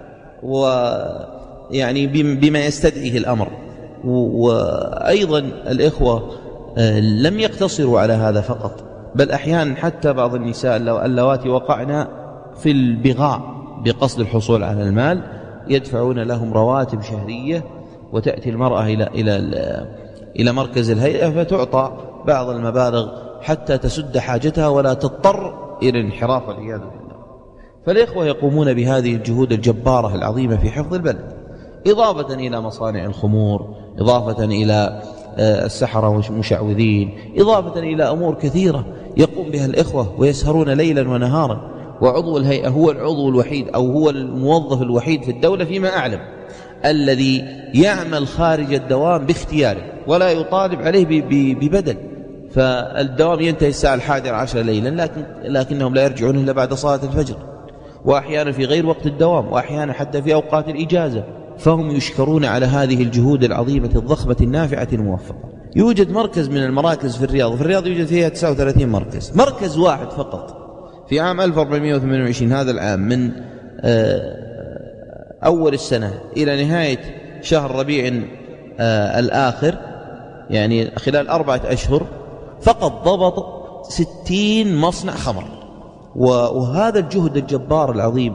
ويعني بما يستدعيه الأمر. وأيضا الإخوة لم يقتصروا على هذا فقط، بل أحيانا حتى بعض النساء اللواتي وقعنا في البغاء بقصد الحصول على المال يدفعون لهم رواتب شهرية، وتأتي المرأة إلى مركز الهيئة فتعطى بعض المبالغ حتى تسد حاجتها ولا تضطر إلى الانحراف والعياذ بالله. فالإخوة يقومون بهذه الجهود الجبارة العظيمة في حفظ البلد، إضافة إلى مصانع الخمور، إضافة إلى السحرة والمشعوذين، إضافة إلى أمور كثيرة يقوم بها الإخوة ويسهرون ليلا ونهارا. وعضو الهيئة هو العضو الوحيد أو هو الموظف الوحيد في الدولة فيما أعلم الذي يعمل خارج الدوام باختياره ولا يطالب عليه ببدل. فالدوام ينتهي الساعة 11 ليلا، لكنهم لا يرجعون إلا بعد صلاة الفجر، وأحيانا في غير وقت الدوام، وأحيانا حتى في أوقات الإجازة. فهم يشكرون على هذه الجهود العظيمة الضخمة النافعة الموفقة. يوجد مركز من المراكز في الرياض يوجد فيها 39 مركز، مركز واحد فقط في عام 1428 هذا العام من أول السنة إلى نهاية شهر ربيع الآخر، يعني خلال 4 أشهر فقط ضبط 60 مصنع خمر. وهذا الجهد الجبار العظيم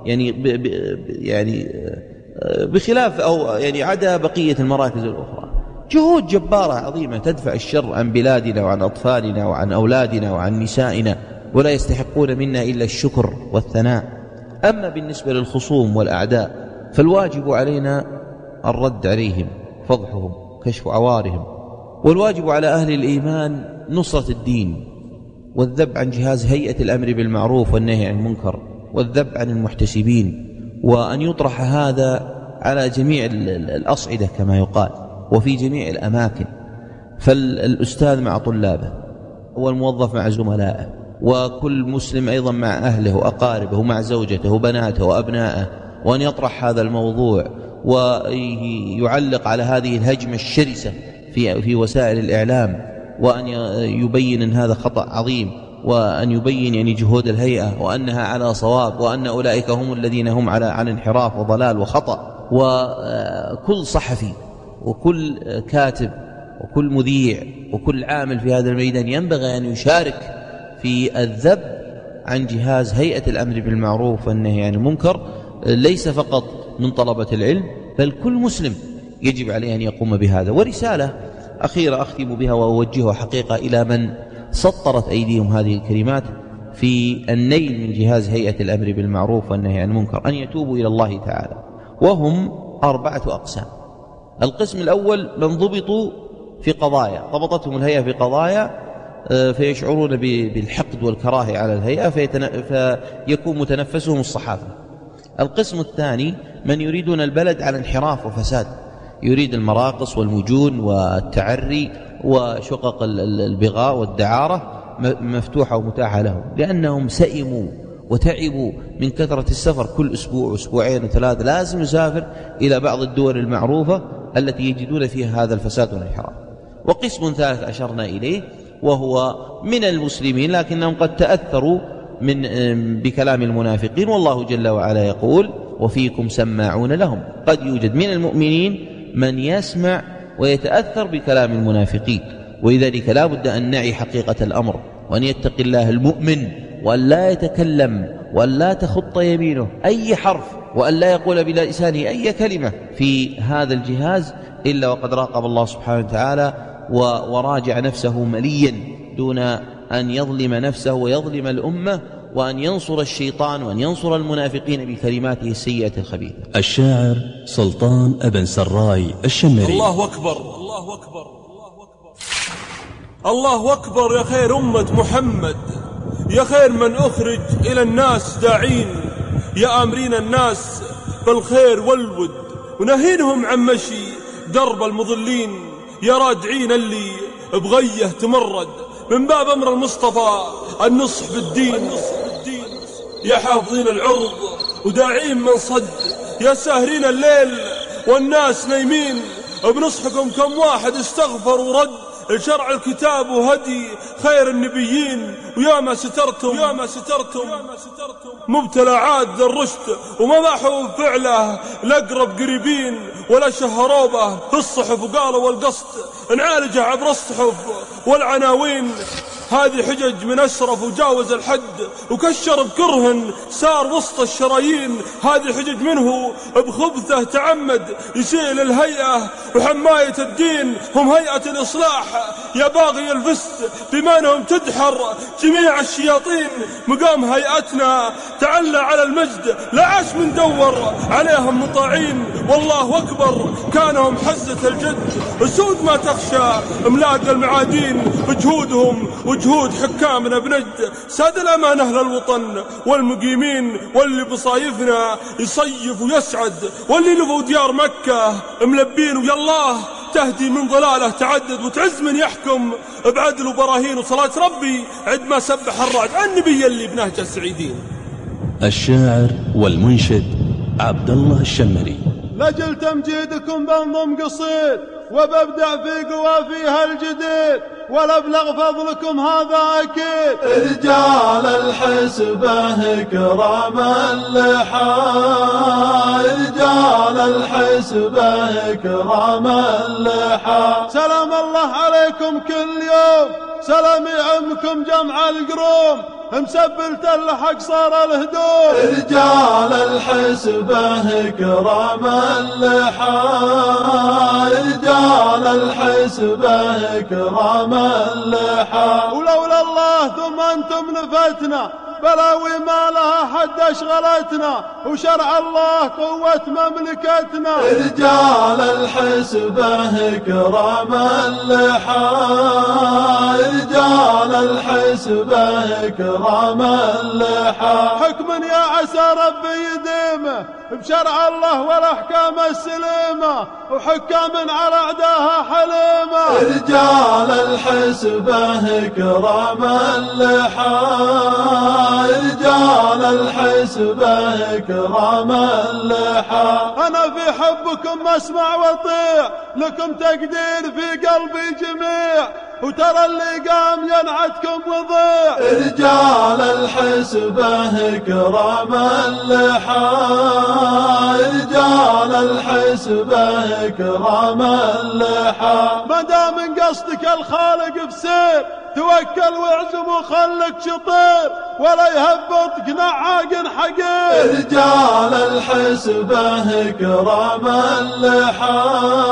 يعني بخلاف أو يعني عدا بقية المراكز الأخرى، جهود جبارة عظيمة تدفع الشر عن بلادنا وعن أطفالنا وعن أولادنا وعن نسائنا، ولا يستحقون منا إلا الشكر والثناء. أما بالنسبة للخصوم والأعداء فالواجب علينا الرد عليهم، فضحهم، كشف عوارهم. والواجب على أهل الإيمان نصرة الدين، والذب عن جهاز هيئة الأمر بالمعروف والنهي عن المنكر، والذب عن المحتسبين، وأن يطرح هذا على جميع الأصعدة كما يقال وفي جميع الأماكن. فالأستاذ مع طلابه، والموظف مع زملائه، وكل مسلم أيضا مع أهله وأقاربه ومع زوجته وبناته وأبنائه، وأن يطرح هذا الموضوع ويعلق على هذه الهجمة الشرسة في وسائل الإعلام، وأن يبين أن هذا خطأ عظيم، وأن يبين يعني جهود الهيئة وأنها على صواب، وأن أولئك هم الذين هم على انحراف وضلال وخطأ. وكل صحفي وكل كاتب وكل مذيع وكل عامل في هذا الميدان ينبغي أن يشارك في الذب عن جهاز هيئة الأمر بالمعروف والنهي عن المنكر، ليس فقط من طلبة العلم بل كل مسلم يجب عليه أن يقوم بهذا. ورسالة أخيرة أختم بها وأوجهها حقيقة إلى من سطرت أيديهم هذه الكلمات في النيل من جهاز هيئة الأمر بالمعروف والنهي عن المنكر، أن يتوبوا إلى الله تعالى. وهم 4 أقسام. القسم الأول من ضبطوا في قضايا، ضبطتهم الهيئة في قضايا فيشعرون بالحقد والكراهية على الهيئة فيكون متنفسهم الصحافة. القسم الثاني من يريدون البلد على انحراف وفساد، يريد المراقص والمجون والتعري وشقق البغاء والدعارة مفتوحة ومتاحة لهم، لأنهم سئموا وتعبوا من كثرة السفر، كل أسبوع وأسبوعين و3 لازم يسافر إلى بعض الدول المعروفة التي يجدون فيها هذا الفساد والانحراف. وقسم ثالث أشرنا إليه وهو من المسلمين لكنهم قد تأثروا بكلام المنافقين، والله جل وعلا يقول وفيكم سماعون لهم. قد يوجد من المؤمنين من يسمع ويتأثر بكلام المنافقين، ولذلك لا بد أن نعي حقيقة الأمر، وأن يتقي الله المؤمن، وأن لا يتكلم، وأن لا تخط يمينه أي حرف، وأن لا يقول بلسانه أي كلمة في هذا الجهاز إلا وقد راقب الله سبحانه وتعالى وراجع نفسه مليا دون أن يظلم نفسه ويظلم الأمة وأن ينصر الشيطان وأن ينصر المنافقين بكلماته السيئة الخبيثة. الشاعر سلطان ابن سراي الشمري. الله أكبر الله أكبر الله أكبر. يا خير أمة محمد، يا خير من أخرج إلى الناس داعين، يا آمرين الناس بالخير والود ونهينهم عن مشي درب المضلين، يا رادعين اللي بغيه تمرد من باب أمر المصطفى النصح بالدين، يا حافظين العرض وداعين من صد، يا ساهرين الليل والناس نايمين، بنصحكم كم واحد استغفر ورد لشرع الكتاب وهدي خير النبيين، ويا ما سترتم مبتلى عاد الرشد وما باحوا فعله لقرب قريبين، ولا شهروا به في الصحف وقالوا والقصد نعالجه عبر الصحف والعناوين. هذه حجج من أشرف وجاوز الحد وكشر بكرهن صار وسط الشرايين، هذه حجج منه بخبثه تعمد يشيل الهيئة وحماية الدين، هم هيئة الإصلاح يا باغي الفسد بمانهم تدحر جميع الشياطين، مقام هيئتنا تعلى على المجد لا عاش من دور عليهم مطاعين، والله أكبر كانهم حزة الجد أسود ما تخشى املاك المعادين، بجهودهم وجهود حكامنا بنجد ساد الأمانة للوطن والمقيمين، واللي بصايفنا يصيف ويسعد، واللي لفوا ديار مكة ملبين، ويا الله تهدي من ضلاله تعدد وتعز من يحكم بعدل وبراهين، وصلاة ربي عد ما سبح الرعد عن النبي اللي بنهج السعيدين. الشاعر والمنشد عبد الله الشمري. لجل تمجيدكم بنظم قصيد وببدع في قوافيها الجديد، ولابلغ فضلكم هذا أكيد. رجال الحسبة كرام اللحى، رجال الحسبة كرام اللحى، سلام الله عليكم كل يوم، سلام يعمكم جمع القروم، مسبلت اللحق صار الهدوم. رجال الحسبة كرام اللحى، رجال الحسبة كرام اللحى، ولولا الله ثم أنتم نفتنا بلاوي ما لها حد أشغلتنا، وشرع الله قوة مملكتنا. رجال الحسبة كرام اللحى، رجال الحسبة كرام اللحى، حكم يا عسى ربي يديمه بشرع الله والأحكام السليمة، وحكام على أعداها حليمة. رجال الحسبة كرام اللحى، رجال الحسبة كرام اللحى، أنا في حبكم أسمع وأطيع، لكم تقدير في قلبي جميع، وترى اللي قام ينعتكم وضيع. رجال الحسبة كرام اللحى، رجال الحسبة كرام اللحى، ما دام من قصدك الخالق بسير، توكل واعزم وخلك شطير، ولا يهبطك نعاق حقير. رجال الحسبة كرام اللحى،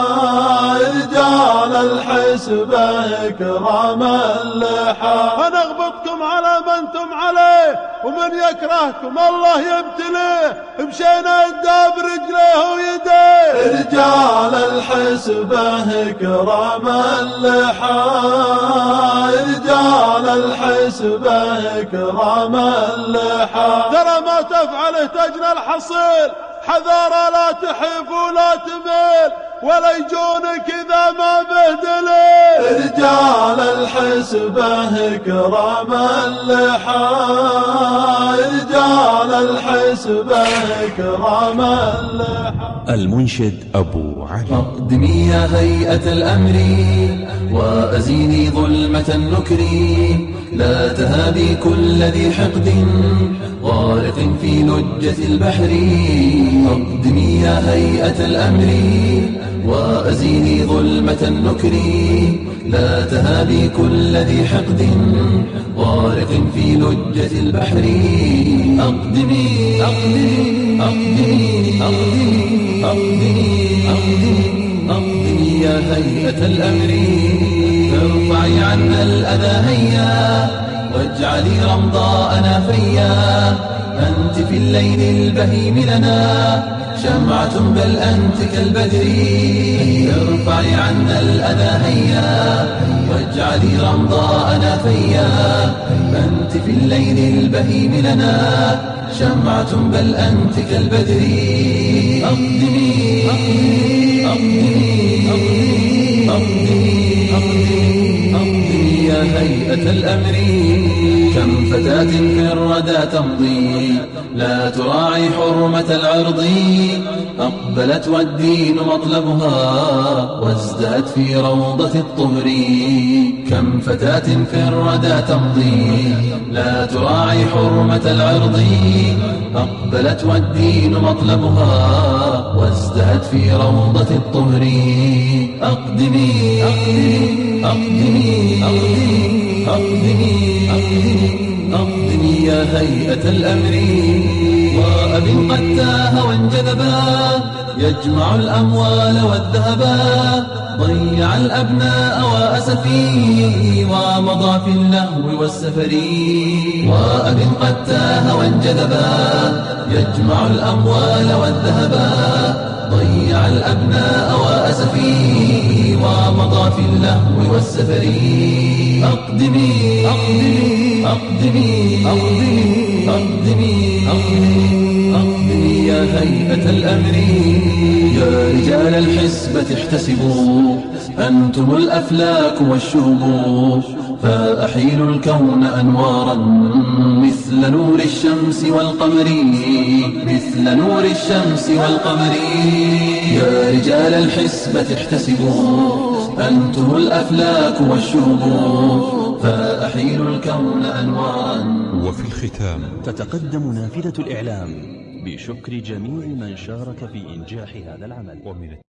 رجال الحسبة كرام اللحى، أنا أغبطكم على ما أنتم عليه، ومن يكرهكم الله يبتليه، مشينا الداب رجليه ويديه. رجال الحسبة كرام اللحى، رجال الحسبة كرام اللحى، ترى ما تفعله تجنى الحصيل، حذارة لا تحيف ولا تميل، ولا يجونك إذا ما به دليل. رجال الحسبة كرام اللحى، رجال الحسبة كرام اللحى. المنشد أبو علي. أقدمي يا هيئة الأمر وأزيني ظلمة النكر، لا تهابي كل ذي حقد غارق في لجة البحر. أقدمي يا هيئة الأمر وأزيني ظلمة النكر، لا تهابي كل ذي حقد غارق في لجة البحر. أقدمي أقدمي أقدمي أقدمي أقدمي أقدمي أقدمي يا هيئة الأمر، ارفعي عنا الأذى هيا واجعلي رمضاءنا فيا. أنت في الليل البهيم لنا شمعة بل أنت كالبدر، ارفعي عنا الأذى هيا واجعلي رمضاءنا فيا. أنت في الليل البهيم لنا شمعة بل أنت كالبدر. أقدمي أقدمي أقدمي أقدمي يا هيئة الأمر. كم فتاة في الردى تمضي لا تراعي حرمة العرض، أقبلت والدين مطلبها وازدهت في روضة الطهر. كم فتاة في الردى تمضي لا تراعي حرمة العرض، أقبلت والدين مطلبها وازدهت في روضة الطهر. أقدمي أقدمي أقدمي أقدمي أقدمي يا هيئة الأمر. وأب قد تاه وانجذبا يجمع الأموال والذهبا، ضيع الأبناء وأسفي ومضى في اللهو والسفر. وأب قد تاه وانجذبا يجمع الأموال والذهبا، ضيع الأبناء وأسفي ومضى في اللهو والسفر. أقدمي أقدمي أقدمي أقدمي أقدمي يا هيئة الأمر. يا رجال الحسبة احتسبوا أنتم الأفلاك والشهب، فأحيلوا الكون أنوارا مثل نور الشمس والقمر، مثل نور الشمس والقمر. يا رجال الحسبة احتسبوا أنتم الأفلاك والشهب، فأحيلوا الكون أنوارا. وفي الختام تتقدم نافذة الإعلام بشكر جميع من شارك في إنجاح هذا العمل.